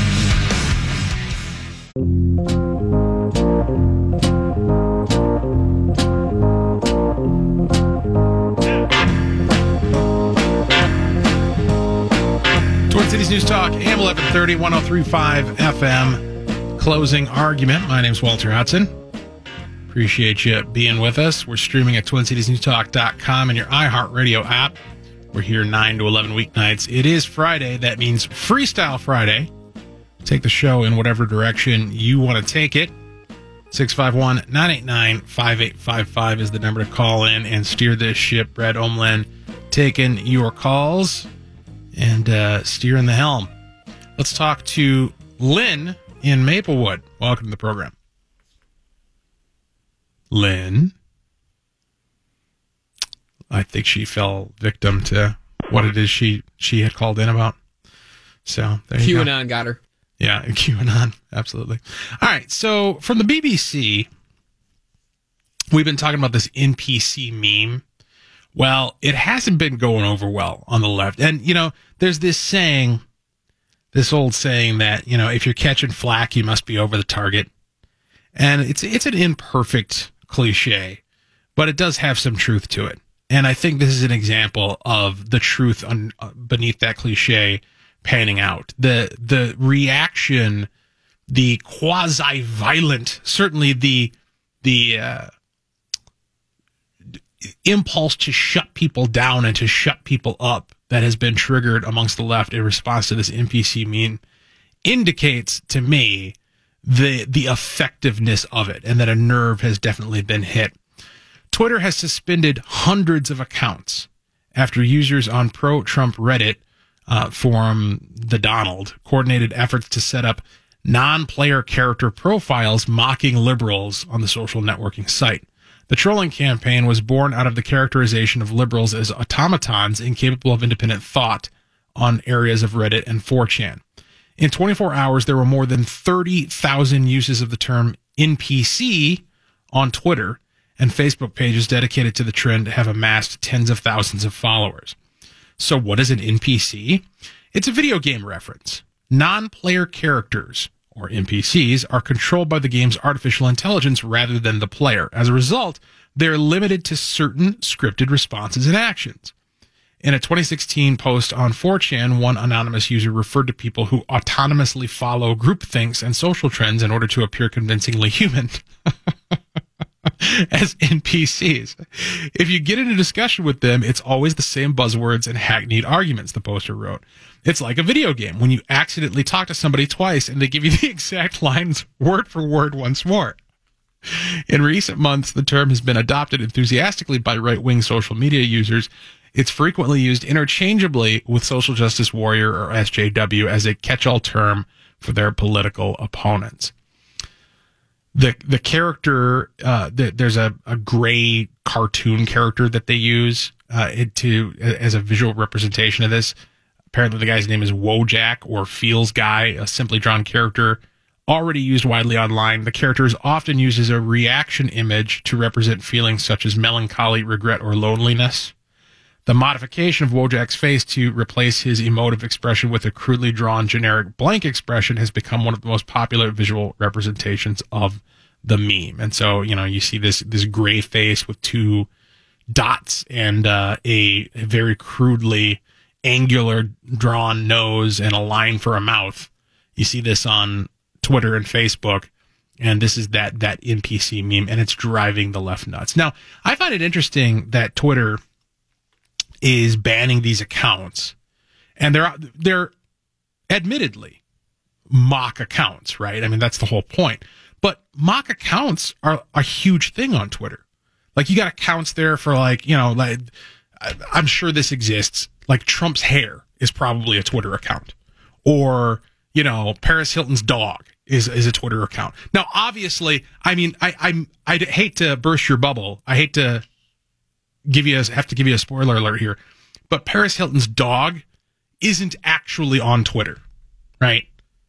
Twin Cities News Talk, A M eleven thirty, one oh three point five F M. Closing argument. My name's Walter Hudson. Appreciate you being with us. We're streaming at Twin Cities News Talk dot com and your iHeartRadio app. We're here nine to eleven weeknights. It is Friday. That means Freestyle Friday. Take the show in whatever direction you want to take it. six five one, nine eight nine, five eight five five is the number to call in and steer this ship. Brad Omlin taking your calls and uh, steering the helm. Let's talk to Lynn in Maplewood. Welcome to the program. Lynn. I think she fell victim to what it is she, she had called in about. So there you go. QAnon got her. Yeah, QAnon. Absolutely. All right. So from the B B C, we've been talking about this N P C meme. Well, it hasn't been going over well on the left. And, you know, there's this saying, this old saying that, you know, if you're catching flack, you must be over the target. And it's it's an imperfect cliche, but it does have some truth to it. And I think this is an example of the truth on, uh, beneath that cliche panning out. The the reaction, the quasi-violent, certainly the the uh, impulse to shut people down and to shut people up that has been triggered amongst the left in response to this N P C meme indicates to me the the effectiveness of it, and that a nerve has definitely been hit. Twitter has suspended hundreds of accounts after users on pro-Trump Reddit uh, forum The Donald coordinated efforts to set up non-player character profiles mocking liberals on the social networking site. The trolling campaign was born out of the characterization of liberals as automatons incapable of independent thought on areas of Reddit and four chan. In twenty-four hours, there were more than thirty thousand uses of the term N P C on Twitter, and Facebook pages dedicated to the trend have amassed tens of thousands of followers. So what is an N P C? It's a video game reference. Non-player characters, or N P Cs, are controlled by the game's artificial intelligence rather than the player. As a result, they're limited to certain scripted responses and actions. In a twenty sixteen post on four chan, one anonymous user referred to people who autonomously follow groupthinks and social trends in order to appear convincingly human as N P Cs. If you get in a discussion with them, it's always the same buzzwords and hackneyed arguments, the poster wrote. It's like a video game when you accidentally talk to somebody twice and they give you the exact lines word for word once more. In recent months, the term has been adopted enthusiastically by right-wing social media users. It's frequently used interchangeably with social justice warrior or S J W as a catch-all term for their political opponents. The the character, uh, the, there's a, a gray cartoon character that they use uh, it to as a visual representation of this. Apparently the guy's name is Wojak or Feels Guy, a simply drawn character already used widely online. The character is often used as a reaction image to represent feelings such as melancholy, regret, or loneliness. The modification of Wojak's face to replace his emotive expression with a crudely drawn generic blank expression has become one of the most popular visual representations of the meme. And so, you know, you see this this gray face with two dots and uh, a, a very crudely angular drawn nose and a line for a mouth. You see this on Twitter and Facebook, and this is that that N P C meme, and it's driving the left nuts. Now, I find it interesting that Twitter is banning these accounts, and they're they're admittedly mock accounts, right? I mean, that's the whole point. But mock accounts are a huge thing on Twitter. Like, you got accounts there for, like, you know, like, I'm sure this exists. Like, Trump's hair is probably a Twitter account, or, you know, Paris Hilton's dog is is a Twitter account. Now, obviously, I mean, I I'm I hate to burst your bubble. I hate to give you a, have to give you a spoiler alert here, but Paris Hilton's dog isn't actually on Twitter, right?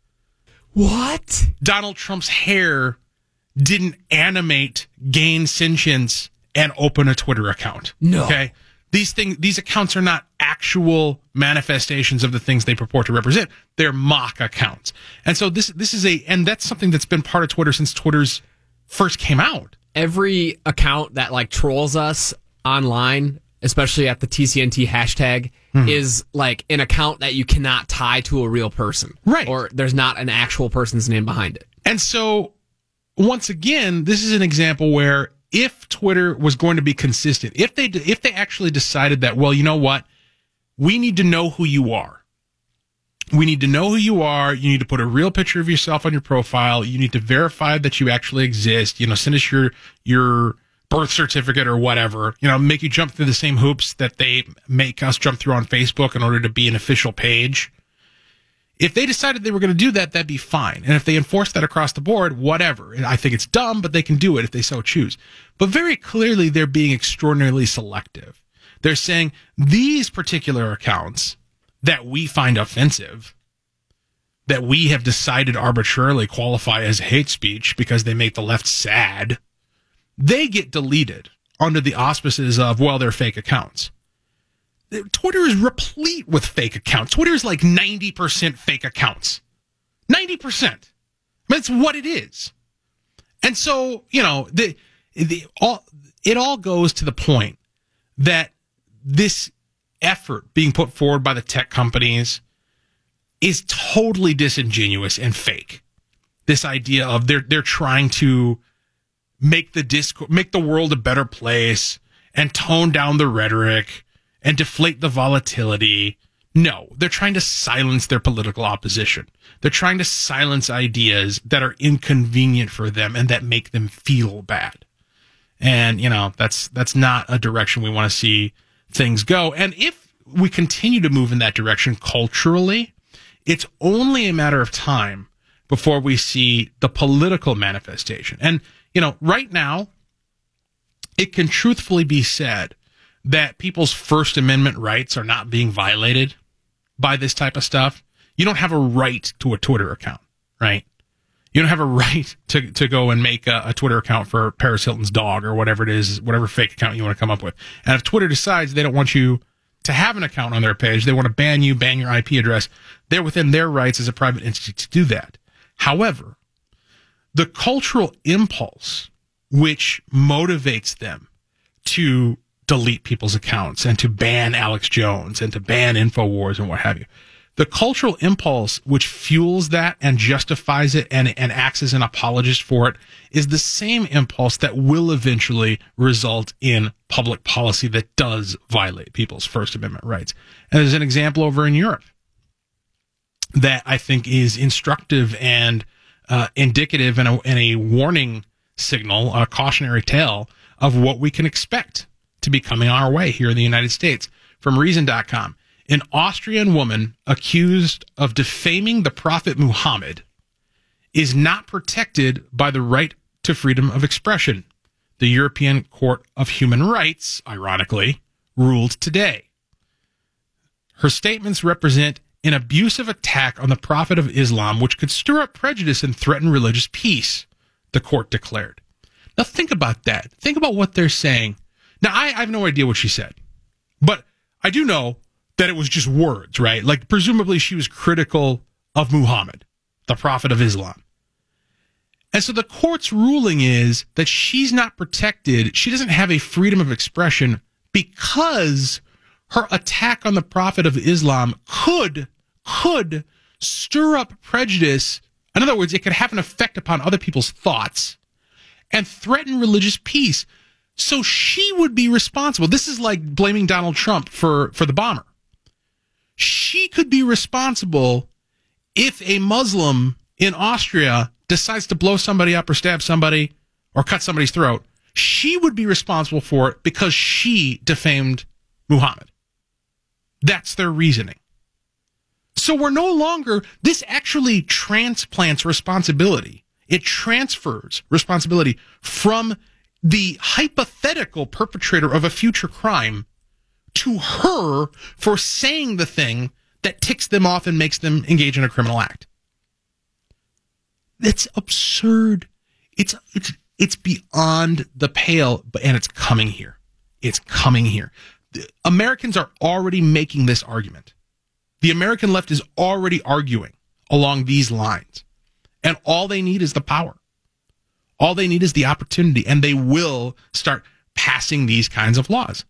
What? Donald Trump's hair didn't animate, gain sentience, and open a Twitter account. No. Okay? These things, these accounts are not actual manifestations of the things they purport to represent. They're mock accounts. And so this this is a, and that's something that's been part of Twitter since Twitter's first came out. Every account that like trolls us online, especially at the T C N T hashtag, mm-hmm. is like an account that you cannot tie to a real person. Right. Or there's not an actual person's name behind it. And so, once again, this is an example where if Twitter was going to be consistent, if they if they actually decided that, well, you know what, we need to know who you are. We need to know who you are. You need to put a real picture of yourself on your profile. You need to verify that you actually exist. You know, send us your your birth certificate or whatever. You know, make you jump through the same hoops that they make us jump through on Facebook in order to be an official page. If they decided they were going to do that, that'd be fine. And if they enforce that across the board, whatever. I think it's dumb, but they can do it if they so choose. But very clearly, they're being extraordinarily selective. They're saying these particular accounts that we find offensive, that we have decided arbitrarily qualify as hate speech because they make the left sad, they get deleted under the auspices of, well, they're fake accounts. Twitter is replete with fake accounts. Twitter is like ninety percent fake accounts. ninety percent. I mean, it's what it is. And so, you know, the, the all it all goes to the point that this effort being put forward by the tech companies is totally disingenuous and fake. This idea of they're they're trying to make the disc make the world a better place and tone down the rhetoric and deflate the volatility. No, they're trying to silence their political opposition. They're trying to silence ideas that are inconvenient for them and that make them feel bad. And, you know, that's that's not a direction we want to see things go. And if we continue to move in that direction culturally, it's only a matter of time before we see the political manifestation. And, you know, right now, it can truthfully be said that people's First Amendment rights are not being violated by this type of stuff. You don't have a right to a Twitter account, right? You don't have a right to, to go and make a, a Twitter account for Paris Hilton's dog or whatever it is, whatever fake account you want to come up with. And if Twitter decides they don't want you to have an account on their page, they want to ban you, ban your I P address, they're within their rights as a private entity to do that. However, the cultural impulse which motivates them to delete people's accounts and to ban Alex Jones and to ban InfoWars and what have you, the cultural impulse which fuels that and justifies it and, and acts as an apologist for it is the same impulse that will eventually result in public policy that does violate people's First Amendment rights. And there's an example over in Europe that I think is instructive and uh, indicative and a, and a warning signal, a cautionary tale of what we can expect to be coming our way here in the United States. From Reason dot com. An Austrian woman accused of defaming the Prophet Muhammad is not protected by the right to freedom of expression. The European Court of Human Rights, ironically, ruled today. Her statements represent an abusive attack on the Prophet of Islam, which could stir up prejudice and threaten religious peace, the court declared. Now think about that. Think about what they're saying. Now, I, I have no idea what she said, but I do know that it was just words, right? Like, presumably she was critical of Muhammad, the prophet of Islam. And so the court's ruling is that she's not protected. She doesn't have a freedom of expression because her attack on the prophet of Islam could, could stir up prejudice. In other words, it could have an effect upon other people's thoughts and threaten religious peace. So she would be responsible. This is like blaming Donald Trump for, for the bomber. She could be responsible if a Muslim in Austria decides to blow somebody up or stab somebody or cut somebody's throat. She would be responsible for it because she defamed Muhammad. That's their reasoning. So we're no longer, this actually transplants responsibility. It transfers responsibility from the hypothetical perpetrator of a future crime to her for saying the thing that ticks them off and makes them engage in a criminal act. That's absurd. It's it's it's beyond the pale, and it's coming here. It's coming here. The Americans are already making this argument. The American left is already arguing along these lines. And all they need is the power. All they need is the opportunity, and they will start passing these kinds of laws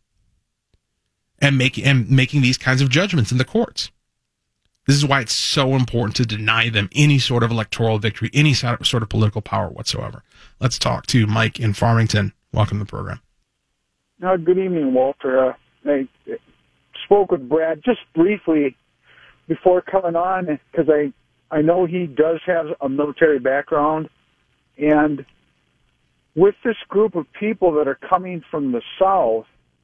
and making and making these kinds of judgments in the courts. This is why it's so important to deny them any sort of electoral victory, any sort of political power whatsoever. Let's talk to Mike in Farmington. Welcome to the program. Uh, good evening, Walter. Uh, I spoke with Brad just briefly before coming on because I, I know he does have a military background. And with this group of people that are coming from the South,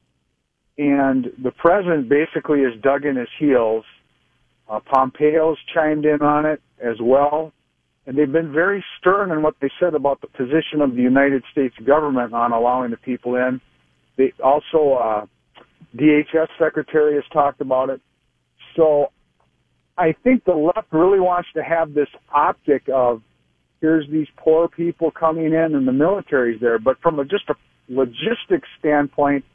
and the president basically is dug in his heels, uh, Pompeo's chimed in on it as well, and they've been very stern in what they said about the position of the United States government on allowing the people in. They also, uh, D H S Secretary has talked about it. So I think the left really wants to have this optic of here's these poor people coming in and the military's there. But from a, just a logistics standpoint,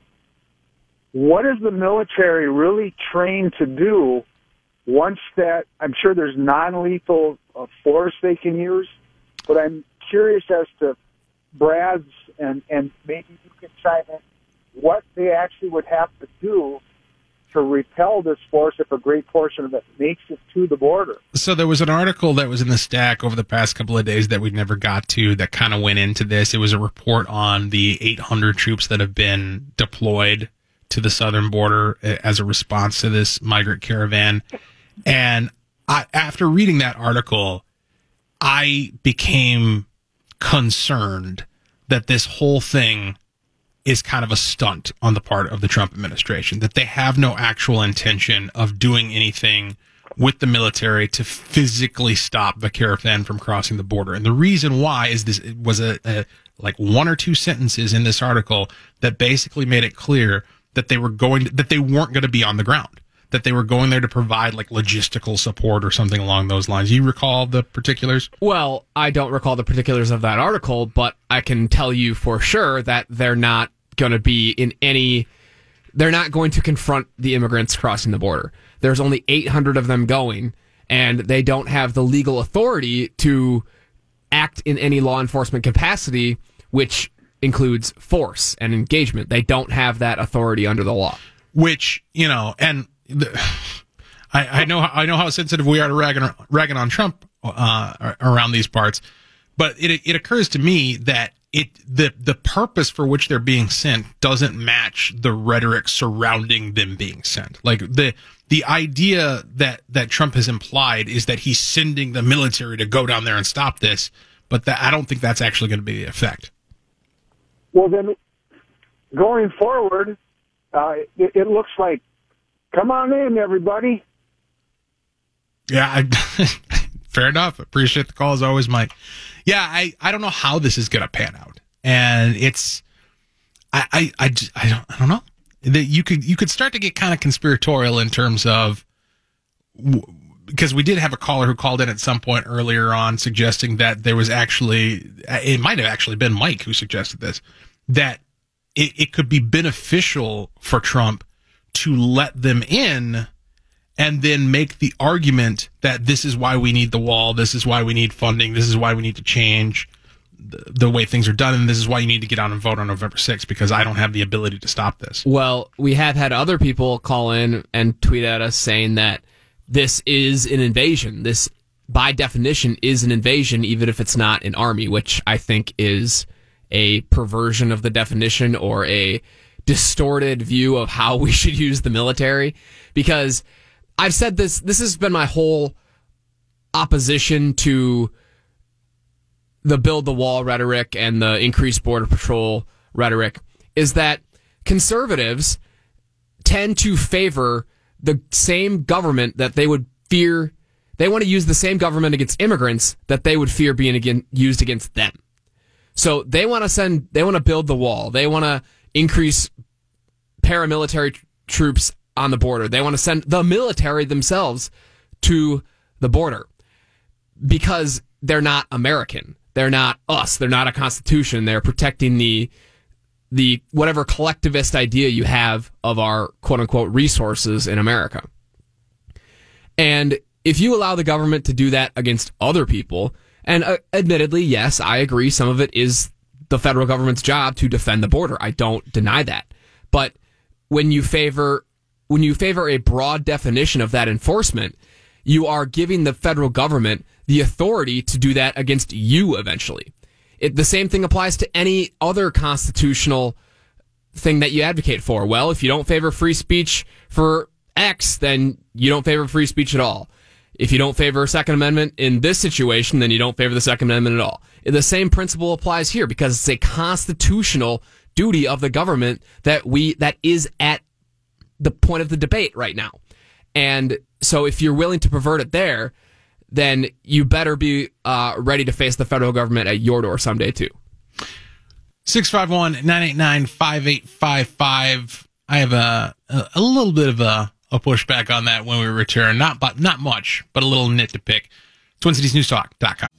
what is the military really trained to do once that, I'm sure there's non-lethal uh, force they can use, but I'm curious as to Brad's, and, and maybe you can chime in, what they actually would have to do to repel this force if a great portion of it makes it to the border. So there was an article that was in the stack over the past couple of days that we never got to that kind of went into this. It was a report on the eight hundred troops that have been deployed to the southern border as a response to this migrant caravan. And I, after reading that article, I became concerned that this whole thing is kind of a stunt on the part of the Trump administration, that they have no actual intention of doing anything with the military to physically stop the caravan from crossing the border. And the reason why is this it was a, a like one or two sentences in this article that basically made it clear that they were going to, that they weren't going to be on the ground, that they were going there to provide like logistical support or something along those lines. You recall the particulars? Well, I don't recall the particulars of that article, but I can tell you for sure that they're not going to be in any, they're not going to confront the immigrants crossing the border. There's only eight hundred of them going, and they don't have the legal authority to act in any law enforcement capacity, which includes force and engagement. They don't have that authority under the law. Which, you know, and the, I, I know I know how sensitive we are to ragging, ragging on Trump uh, around these parts, but it it occurs to me that it the the purpose for which they're being sent doesn't match the rhetoric surrounding them being sent. Like the the idea that that Trump has implied is that he's sending the military to go down there and stop this, but that I don't think that's actually going to be the effect. Well, then, going forward, uh, it, it looks like, come on in, everybody. Yeah, I, fair enough. Appreciate the call as always, Mike. Yeah, I, I don't know how this is going to pan out, and it's I I I, just, I don't I don't know. That you could you could start to get kind of conspiratorial in terms of, because we did have a caller who called in at some point earlier on suggesting that there was actually, it might have actually been Mike who suggested this, that it, it could be beneficial for Trump to let them in and then make the argument that this is why we need the wall, this is why we need funding, this is why we need to change the, the way things are done, and this is why you need to get out and vote on November sixth, because I don't have the ability to stop this. Well, we have had other people call in and tweet at us saying that this is an invasion. This, by definition, is an invasion, even if it's not an army, which I think is a perversion of the definition or a distorted view of how we should use the military. Because I've said this, this has been my whole opposition to the build the wall rhetoric and the increased border patrol rhetoric, is that conservatives tend to favor the same government that they would fear. They want to use the same government against immigrants that they would fear being again, used against them. So they want to send, they want to build the wall. They want to increase paramilitary tr- troops on the border. They want to send the military themselves to the border because they're not American. They're not us. They're not a constitution. They're protecting the the whatever collectivist idea you have of our quote unquote resources in America. And if you allow the government to do that against other people, and uh, admittedly, yes, I agree, some of it is the federal government's job to defend the border. I don't deny that. But when you favor when you favor a broad definition of that enforcement, you are giving the federal government the authority to do that against you eventually. It, the same thing applies to any other constitutional thing that you advocate for. Well, if you don't favor free speech for X, then you don't favor free speech at all. If you don't favor Second Amendment in this situation, then you don't favor the Second Amendment at all. The same principle applies here because it's a constitutional duty of the government that we that is at the point of the debate right now. And so if you're willing to pervert it there, then you better be uh, ready to face the federal government at your door someday, too. six five one, nine eight nine, five eight five five. I have a, a, a little bit of a, a pushback on that when we return. Not but not much, but a little nit to pick. Twin Cities News Talk dot com.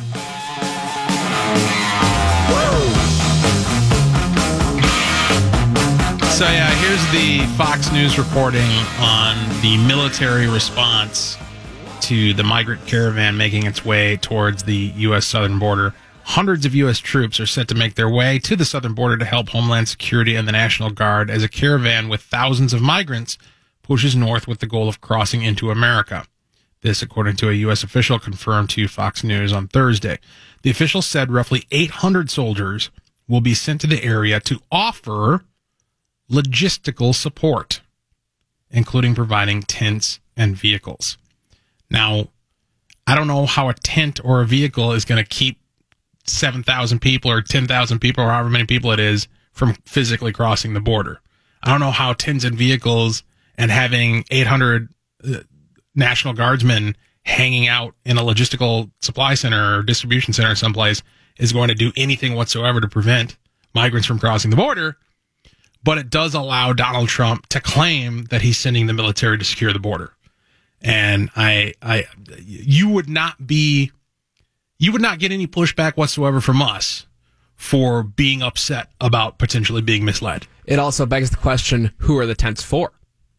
So, yeah, here's the Fox News reporting on the military response to the migrant caravan making its way towards the U S southern border. Hundreds of U S troops are set to make their way to the southern border to help Homeland Security and the National Guard as a caravan with thousands of migrants pushes north with the goal of crossing into America. This, according to a U S official, confirmed to Fox News on Thursday. The official said roughly eight hundred soldiers will be sent to the area to offer logistical support, including providing tents and vehicles. Now, I don't know how a tent or a vehicle is going to keep seven thousand people or ten thousand people or however many people it is from physically crossing the border. I don't know how tents and vehicles and having eight hundred uh, National Guardsmen hanging out in a logistical supply center or distribution center someplace is going to do anything whatsoever to prevent migrants from crossing the border. But it does allow Donald Trump to claim that he's sending the military to secure the border. And I, I, you would not be, you would not get any pushback whatsoever from us for being upset about potentially being misled. It also begs the question, who are the tents for?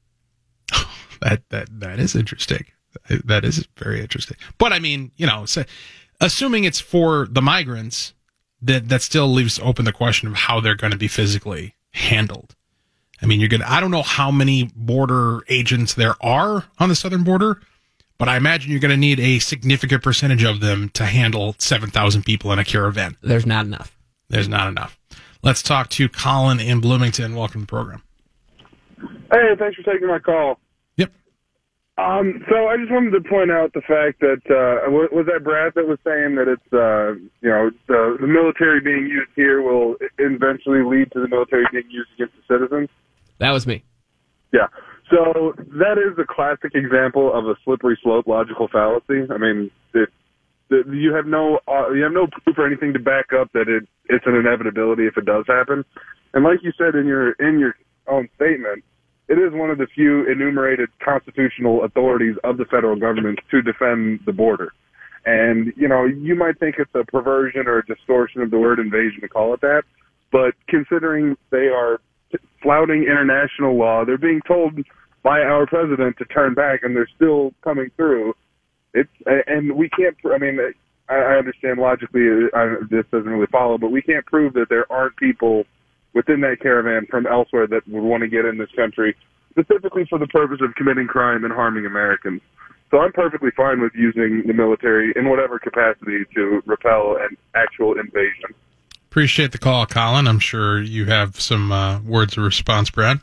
that, that, that is interesting. That is very interesting. But I mean, you know, so assuming it's for the migrants, that, that still leaves open the question of how they're going to be physically handled. I mean, you're gonna, I don't know how many border agents there are on the southern border, but I imagine you're going to need a significant percentage of them to handle seven thousand people in a caravan. There's not enough. There's not enough. Let's talk to Colin in Bloomington. Welcome to the program. Hey, thanks for taking my call. Yep. Um, so I just wanted to point out the fact that, uh, was that Brad that was saying that it's, uh, you know, the, the military being used here will eventually lead to the military being used against the citizens? That was me. Yeah. So that is a classic example of a slippery slope logical fallacy. I mean, it, it, you have no uh, you have no proof or anything to back up that it it's an inevitability if it does happen. And like you said in your in your own statement, it is one of the few enumerated constitutional authorities of the federal government to defend the border. And, you know, you might think it's a perversion or a distortion of the word invasion to call it that, but considering they are flouting international law, they're being told by our president to turn back, and they're still coming through. It's and we can't. I mean, I, I understand logically I, this doesn't really follow, but we can't prove that there aren't people within that caravan from elsewhere that would want to get in this country specifically for the purpose of committing crime and harming Americans. So I'm perfectly fine with using the military in whatever capacity to repel an actual invasion. Appreciate the call, Colin. I'm sure you have some uh, words of response, Brad.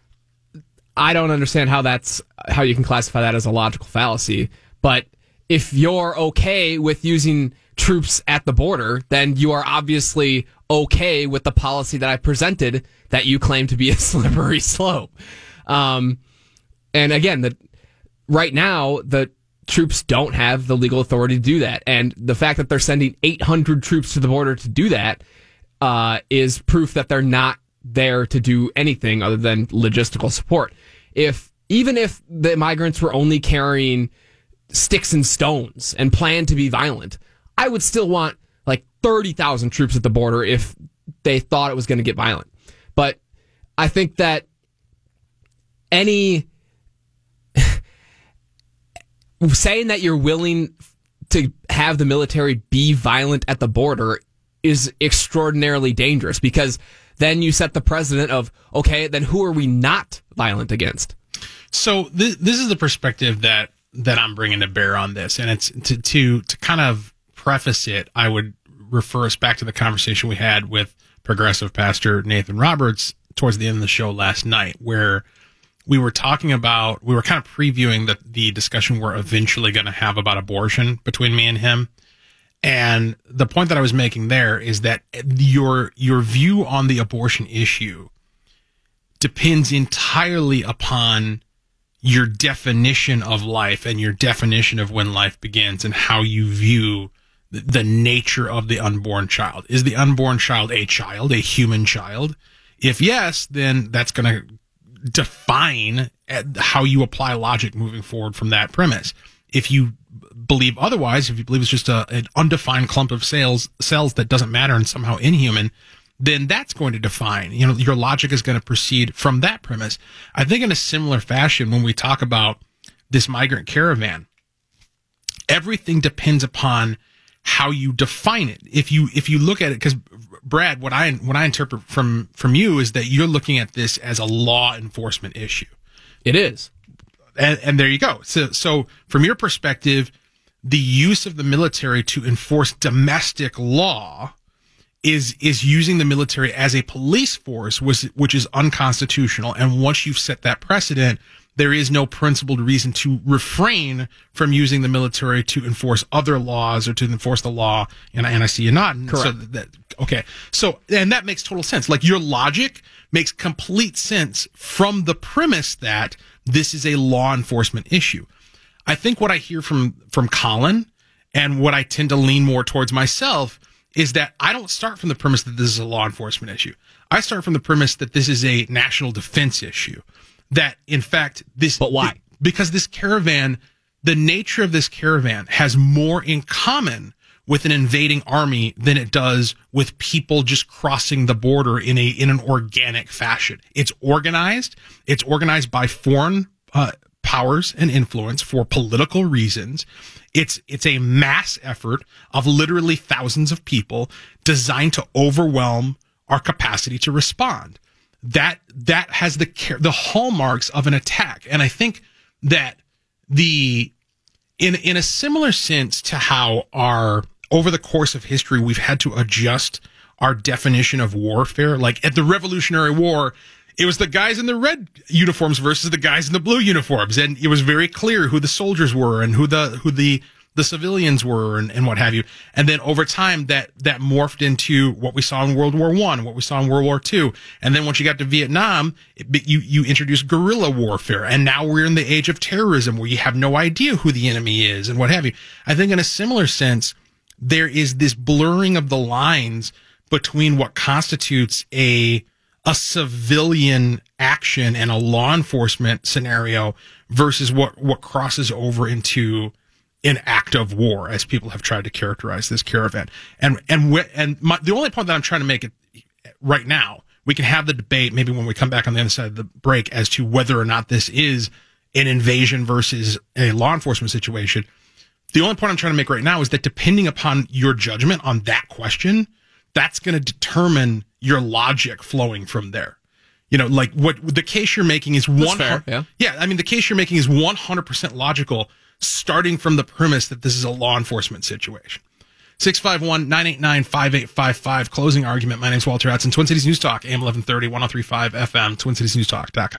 I don't understand how that's how you can classify that as a logical fallacy. But if you're okay with using troops at the border, then you are obviously okay with the policy that I presented that you claim to be a slippery slope. Um, and again, the right now the troops don't have the legal authority to do that. And the fact that they're sending eight hundred troops to the border to do that uh, is proof that they're not there to do anything other than logistical support. If even if the migrants were only carrying sticks and stones and planned to be violent, I would still want like thirty thousand troops at the border if they thought it was going to get violent. But I think that any saying that you're willing to have the military be violent at the border is extraordinarily dangerous, because then you set the precedent of, okay, then who are we not violent against? So th- this is the perspective that, that I'm bringing to bear on this. And it's to, to, to kind of preface it, I would refer us back to the conversation we had with progressive pastor Nathan Roberts towards the end of the show last night, where we were talking about, we were kind of previewing the, the discussion we're eventually going to have about abortion between me and him. And the point that I was making there is that your, your view on the abortion issue depends entirely upon your definition of life and your definition of when life begins and how you view the, the nature of the unborn child. Is the unborn child a child, a human child? If yes, then that's going to define how you apply logic moving forward from that premise. If you believe otherwise, if you believe it's just a, an undefined clump of cells, cells that doesn't matter and somehow inhuman, then that's going to define, you know, your logic is going to proceed from that premise. I think in a similar fashion, when we talk about this migrant caravan, everything depends upon how you define it. If you, if you look at it, because Brad, what I, what I interpret from, from you is that you're looking at this as a law enforcement issue. It is. And, and there you go. So, so from your perspective, the use of the military to enforce domestic law is, is using the military as a police force, which, which is unconstitutional. And once you've set that precedent, there is no principled reason to refrain from using the military to enforce other laws or to enforce the law. And, and I see you nodding. Correct. So that, okay. So, and that makes total sense. Like, your logic makes complete sense from the premise that this is a law enforcement issue. I think what I hear from, from Colin, and what I tend to lean more towards myself, is that I don't start from the premise that this is a law enforcement issue. I start from the premise that this is a national defense issue. That, in fact, this... But why? Because this caravan, the nature of this caravan has more in common with an invading army than it does with people just crossing the border in a in an organic fashion. It's organized. It's organized by foreign uh, powers and influence for political reasons. It's it's a mass effort of literally thousands of people designed to overwhelm our capacity to respond. That that has the the hallmarks of an attack, and I think that the in in a similar sense to how our over the course of history we've had to adjust our definition of warfare. Like at the Revolutionary War, it was the guys in the red uniforms versus the guys in the blue uniforms, and it was very clear who the soldiers were and who the who the the civilians were and, and what have you. And then over time that that morphed into what we saw in World War One, what we saw in World War Two. And then once you got to Vietnam, it, you you introduced guerrilla warfare, and now we're in the age of terrorism where you have no idea who the enemy is and what have you. I think in a similar sense, there is this blurring of the lines between what constitutes a a civilian action and a law enforcement scenario versus what, what crosses over into an act of war, as people have tried to characterize this caravan. And and wh- and my, the only point that I'm trying to make it right now, we can have the debate maybe when we come back on the other side of the break as to whether or not this is an invasion versus a law enforcement situation. The only point I'm trying to make right now is that depending upon your judgment on that question, that's going to determine your logic flowing from there. You know, like what the case you're making is one. Fair, yeah. yeah, I mean, the case you're making is one hundred percent logical, starting from the premise that this is a law enforcement situation. six five one, nine eight nine, five eight five five. Closing argument. My name's Walter Hudson. Twin Cities News Talk, A M eleven thirty, one oh three point five F M, twin cities news talk dot com.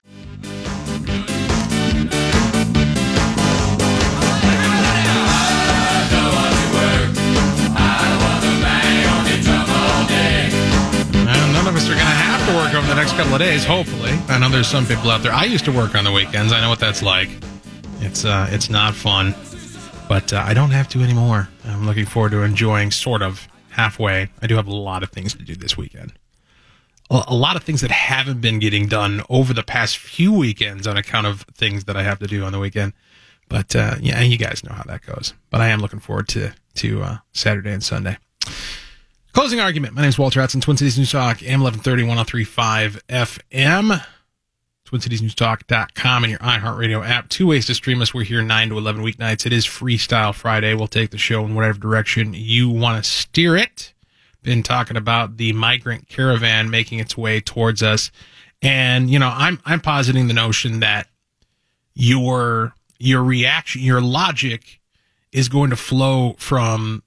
None of us are going to have to work over the next couple of days, hopefully. I know there's some people out there. I used to work on the weekends. I know what that's like. It's uh, it's not fun. but uh, I don't have to anymore. I'm looking forward to enjoying sort of halfway. I do have a lot of things to do this weekend. A, a lot of things that haven't been getting done over the past few weekends on account of things that I have to do on the weekend. But uh, yeah, you guys know how that goes. But I am looking forward to to uh, Saturday and Sunday. Closing argument. My name is Walter Hudson, Twin Cities News Talk, A M eleven thirty, one oh three point five F M. twin cities news talk dot com and your iHeartRadio app. Two ways to stream us. We're here nine to eleven weeknights. It is Freestyle Friday. We'll take the show in whatever direction you want to steer it. Been talking about the migrant caravan making its way towards us. And, you know, I'm I'm positing the notion that your your reaction, your logic is going to flow from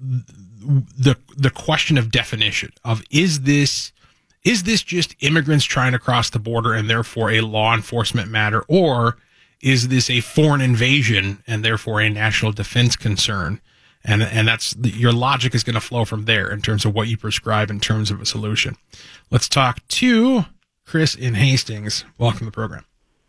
the the question of definition of is this is this just immigrants trying to cross the border and therefore a law enforcement matter, or is this a foreign invasion and therefore a national defense concern? And and that's your logic is going to flow from there in terms of what you prescribe in terms of a solution. Let's talk to Chris in Hastings. Welcome to the program.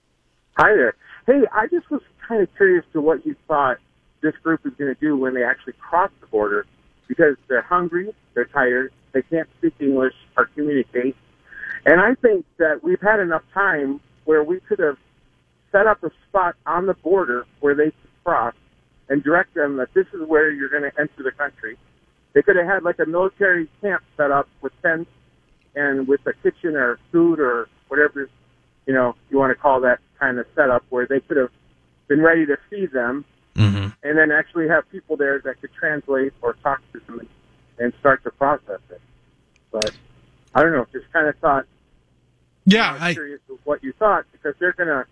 Hi there. Hey, I just was kind of curious to what you thought this group is going to do when they actually cross the border, because they're hungry, they're tired, they can't speak English or communicate. And I think that we've had enough time where we could have set up a spot on the border where they could cross and direct them that this is where you're going to enter the country. They could have had like a military camp set up with tents and with a kitchen or food or whatever, you know, you want to call that kind of setup, where they could have been ready to feed them, mm-hmm. and then actually have people there that could translate or talk to them and, and start to process it. But I don't know, just kind of thought. Yeah, I'm I, curious of what you thought, because they're gonna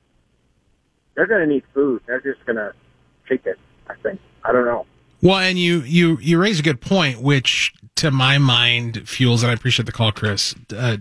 they're gonna need food. They're just gonna take it, I think. I don't know. Well, and you you you raise a good point, which to my mind fuels, and I appreciate the call, Chris. Uh,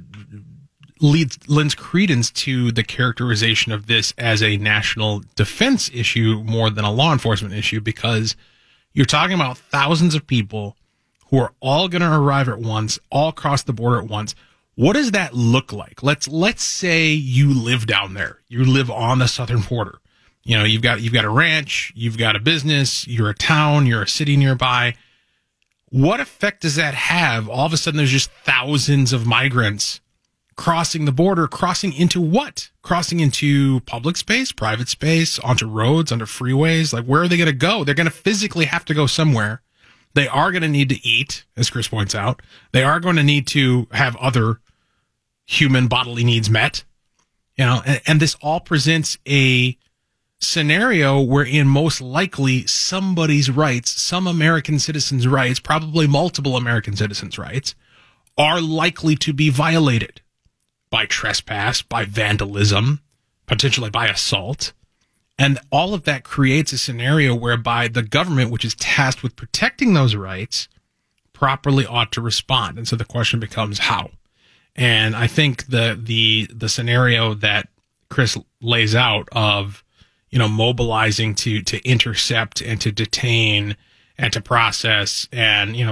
leads lends credence to the characterization of this as a national defense issue more than a law enforcement issue, because you're talking about thousands of people who are all going to arrive at once, all cross the border at once. What does that look like? Let's let's say you live down there. You live on the southern border. You know, you've got you've got a ranch, you've got a business, you're a town, you're a city nearby. What effect does that have? All of a sudden there's just thousands of migrants crossing the border, crossing into what? Crossing into public space, private space, onto roads, onto freeways. Like, where are they going to go? They're going to physically have to go somewhere. They are going to need to eat, as Chris points out. They are going to need to have other human bodily needs met. You know, and, and this all presents a scenario wherein most likely somebody's rights, some American citizens' rights, probably multiple American citizens' rights, are likely to be violated by trespass, by vandalism, potentially by assault. And all of that creates a scenario whereby the government, which is tasked with protecting those rights, properly ought to respond. And so the question becomes how. And I think the the the scenario that Chris lays out of, you know, mobilizing to to intercept and to detain and to process and, you know,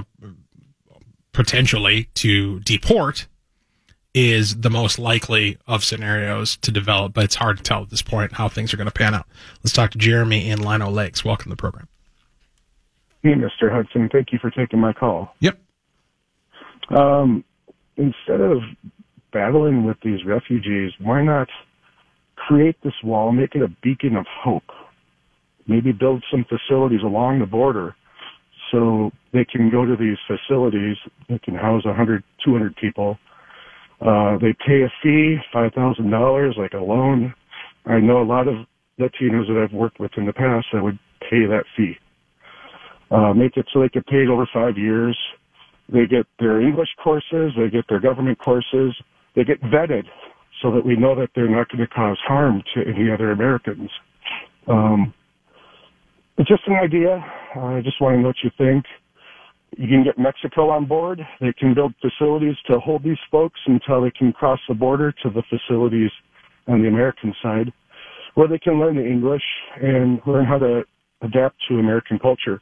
potentially to deport is the most likely of scenarios to develop, but it's hard to tell at this point how things are going to pan out. Let's talk to Jeremy in Lino Lakes. Welcome to the program. Hey, Mister Hudson. Thank you for taking my call. Yep. Um, instead of battling with these refugees, why not create this wall, make it a beacon of hope? Maybe build some facilities along the border so they can go to these facilities that can house one hundred, two hundred people. Uh, they pay a fee, five thousand dollars, like a loan. I know a lot of Latinos that I've worked with in the past that would pay that fee. Uh, make it so they get paid over five years. They get their English courses, they get their government courses, they get vetted so that we know that they're not going to cause harm to any other Americans. Um, it's just an idea. Uh, I just want to know what you think. You can get Mexico on board. They can build facilities to hold these folks until they can cross the border to the facilities on the American side, where they can learn the English and learn how to adapt to American culture.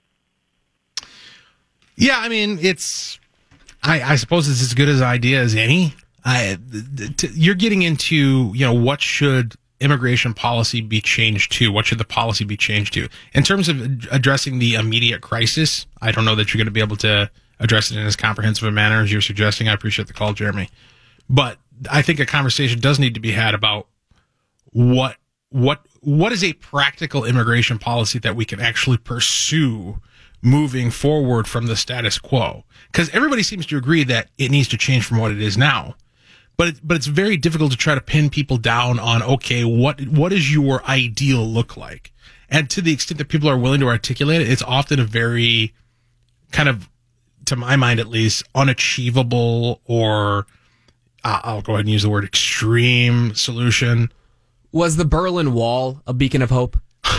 Yeah, I mean, it's, I, I suppose it's as good as an idea as any. I, t- you're getting into, you know, what should immigration policy be changed to? What should the policy be changed to? In terms of addressing the immediate crisis, I don't know that you're going to be able to address it in as comprehensive a manner as you're suggesting. I appreciate the call, Jeremy. But I think a conversation does need to be had about what what what is a practical immigration policy that we can actually pursue moving forward from the status quo. Because everybody seems to agree that it needs to change from what it is now. But it, but it's very difficult to try to pin people down on, okay, what what does your ideal look like? And to the extent that people are willing to articulate it, it's often a very kind of, to my mind at least, unachievable or uh, I'll go ahead and use the word extreme solution. Was the Berlin Wall a beacon of hope?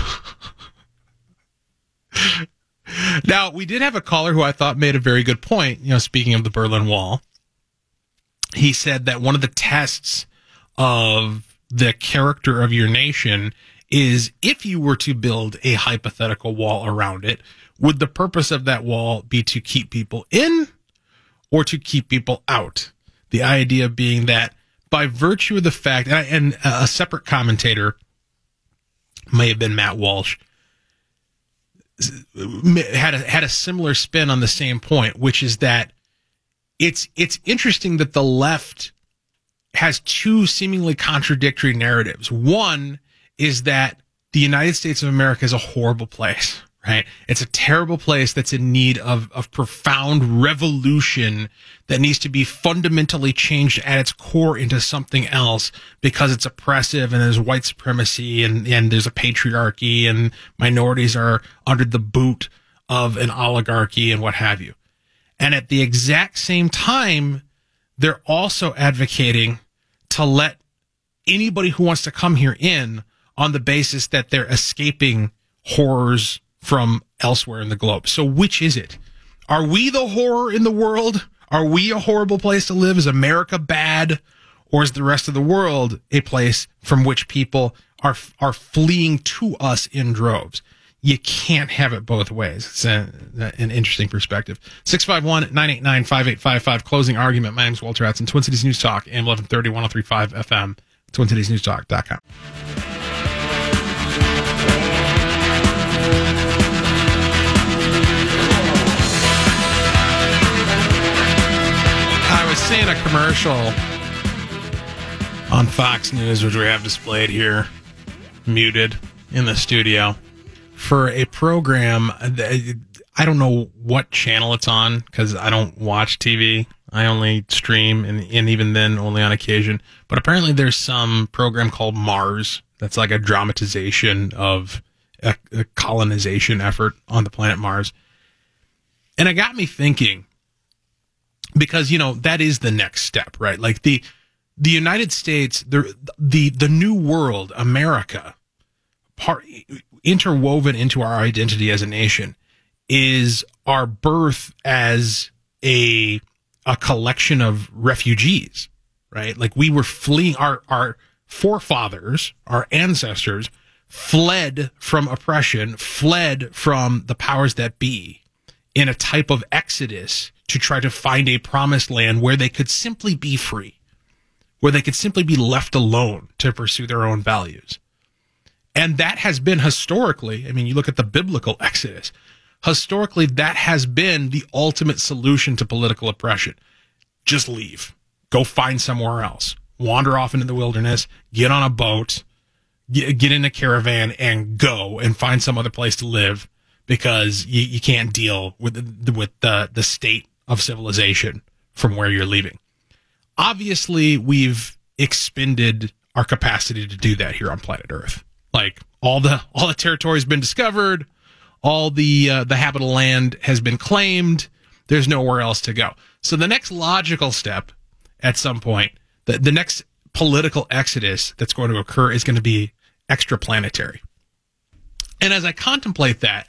Now, we did have a caller who I thought made a very good point, you know, speaking of the Berlin Wall. He said that one of the tests of the character of your nation is if you were to build a hypothetical wall around it, would the purpose of that wall be to keep people in or to keep people out? The idea being that by virtue of the fact, and, I, and a separate commentator, may have been Matt Walsh, had a, had a similar spin on the same point, which is that It's it's interesting that the left has two seemingly contradictory narratives. One is that the United States of America is a horrible place, right? It's a terrible place that's in need of, of profound revolution that needs to be fundamentally changed at its core into something else because it's oppressive and there's white supremacy and, and there's a patriarchy and minorities are under the boot of an oligarchy and what have you. And at the exact same time, they're also advocating to let anybody who wants to come here in on the basis that they're escaping horrors from elsewhere in the globe. So which is it? Are we the horror in the world? Are we a horrible place to live? Is America bad? Or is the rest of the world a place from which people are are fleeing to us in droves? You can't have it both ways. It's a, an interesting perspective. six five one, nine eight nine, five eight five five. Closing argument. My name is Walter Atson. Twin Cities News Talk, A M eleven thirty, one oh three point five F M, twin cities news talk dot com. I was seeing a commercial on Fox News, which we have displayed here, muted in the studio, for a program. I don't know what channel it's on because I don't watch T V. I only stream, and, and even then only on occasion. But apparently there's some program called Mars that's like a dramatization of a, a colonization effort on the planet Mars. And it got me thinking, because, you know, that is the next step, right? Like the the United States, the the, the new world, America, part interwoven into our identity as a nation is our birth as a a collection of refugees, right? Like we were fleeing, our our forefathers, our ancestors fled from oppression, fled from the powers that be in a type of exodus to try to find a promised land where they could simply be free, where they could simply be left alone to pursue their own values. And that has been historically, I mean, you look at the biblical exodus, historically, that has been the ultimate solution to political oppression. Just leave. Go find somewhere else. Wander off into the wilderness, get on a boat, get, get in a caravan, and go and find some other place to live because you, you can't deal with the, with the, the state of civilization from where you're leaving. Obviously, we've expended our capacity to do that here on planet Earth. Like all the all the territory has been discovered, all the uh, the habitable land has been claimed. There's nowhere else to go. So the next logical step, at some point, the the next political exodus that's going to occur is going to be extraplanetary. And as I contemplate that,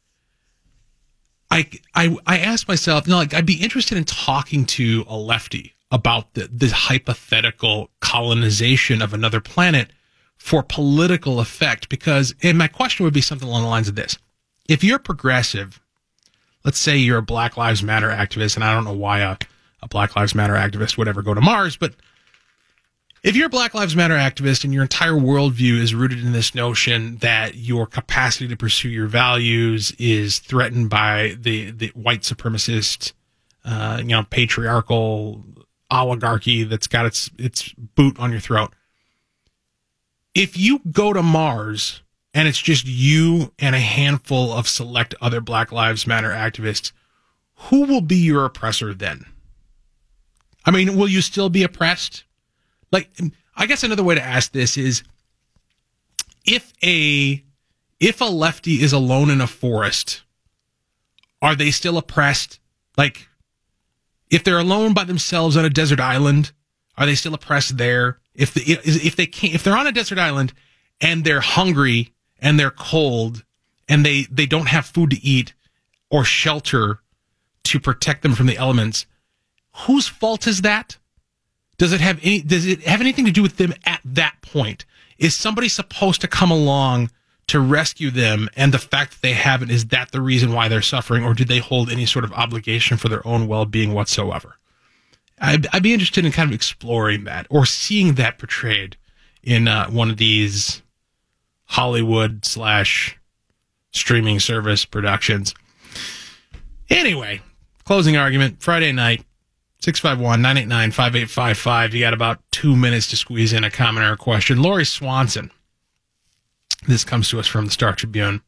I I I ask myself, you know, like I'd be interested in talking to a lefty about the the hypothetical colonization of another planet for political effect, because, and my question would be something along the lines of this. If you're progressive, let's say you're a Black Lives Matter activist, and I don't know why a, a Black Lives Matter activist would ever go to Mars, but If you're a Black Lives Matter activist and your entire worldview is rooted in this notion that your capacity to pursue your values is threatened by the, the white supremacist, uh, you know, patriarchal oligarchy that's got its its boot on your throat, if you go to Mars and it's just you and a handful of select other Black Lives Matter activists, who will be your oppressor then? I mean, will you still be oppressed? Like, I guess another way to ask this is, if a if a lefty is alone in a forest, are they still oppressed? Like, if they're alone by themselves on a desert island, are they still oppressed there? If the, if they can't, if they're on a desert island and they're hungry and they're cold and they, they don't have food to eat or shelter to protect them from the elements, whose fault is that? Does it have any, does it have anything to do with them at that point? Is somebody supposed to come along to rescue them, and the fact that they haven't, is that the reason why they're suffering, or do they hold any sort of obligation for their own well-being whatsoever? I'd, I'd be interested in kind of exploring that, or seeing that portrayed in uh, one of these Hollywood slash streaming service productions. Anyway, closing argument, Friday night, six five one, nine eight nine, five eight five five. You got about two minutes to squeeze in a comment or a question. Lori Swanson. This comes to us from the Star Tribune.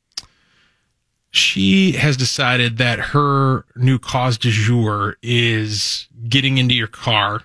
She has decided that her new cause du jour is getting into your car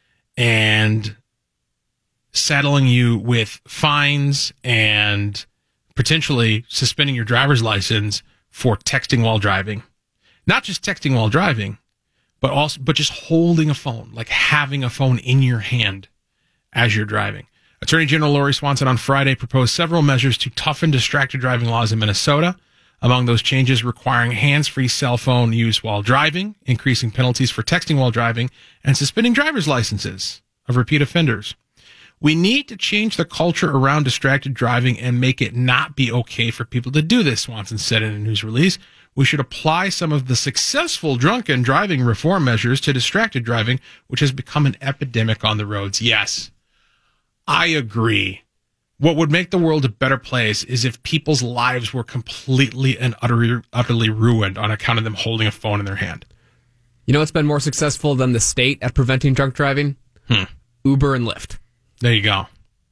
and saddling you with fines and potentially suspending your driver's license for texting while driving. Not just texting while driving, but also, but just holding a phone, like having a phone in your hand as you're driving. Attorney General Lori Swanson on Friday proposed several measures to toughen distracted driving laws in Minnesota. Among those changes, requiring hands-free cell phone use while driving, increasing penalties for texting while driving, and suspending driver's licenses of repeat offenders. We need to change the culture around distracted driving and make it not be okay for people to do this, Swanson said in a news release. We should apply some of the successful drunken driving reform measures to distracted driving, which has become an epidemic on the roads. Yes, I agree. What would make the world a better place is if people's lives were completely and utterly, utterly ruined on account of them holding a phone in their hand. You know what's been more successful than the state at preventing drunk driving? Hmm. Uber and Lyft. There you go.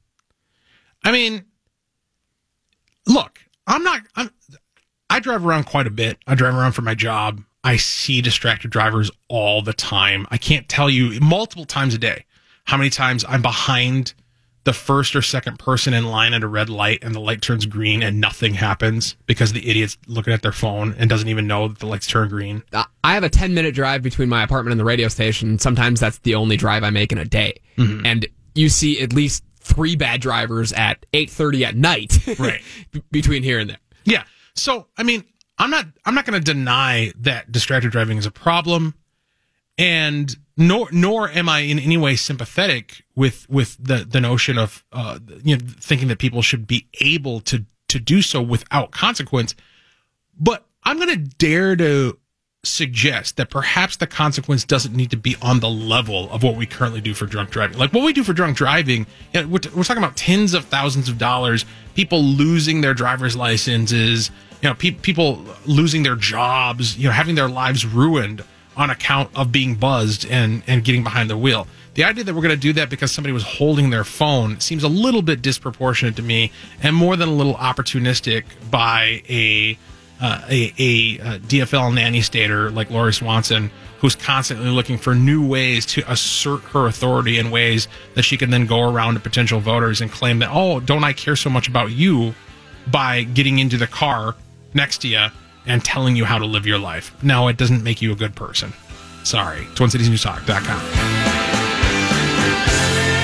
I mean, look, I'm not, I'm, I drive around quite a bit. I drive around for my job. I see distracted drivers all the time. I can't tell you multiple times a day how many times I'm behind the first or second person in line at a red light and the light turns green and nothing happens because the idiot's looking at their phone and doesn't even know that the lights turn green. I have a ten minute drive between my apartment and the radio station. Sometimes that's the only drive I make in a day. Mm-hmm. And you see at least three bad drivers at eight thirty at night, right? Between here and there. Yeah. So, I mean, I'm not, I'm not going to deny that distracted driving is a problem, and nor, nor am I in any way sympathetic with, with the, the notion of, uh, you know, thinking that people should be able to, to do so without consequence. But I'm going to dare to suggest that perhaps the consequence doesn't need to be on the level of what we currently do for drunk driving. Like what we do for drunk driving, you know, we're, t- we're talking about tens of thousands of dollars, people losing their driver's licenses, you know, pe- people losing their jobs, you know, having their lives ruined on account of being buzzed and, and getting behind the wheel. The idea that we're going to do that because somebody was holding their phone seems a little bit disproportionate to me, and more than a little opportunistic by a uh, a, a, a D F L nanny stater like Lori Swanson, who's constantly looking for new ways to assert her authority in ways that she can then go around to potential voters and claim that, oh, don't I care so much about you, by getting into the car next to you and telling you how to live your life. No, it doesn't make you a good person. Sorry. Twin Cities News Talk dot com.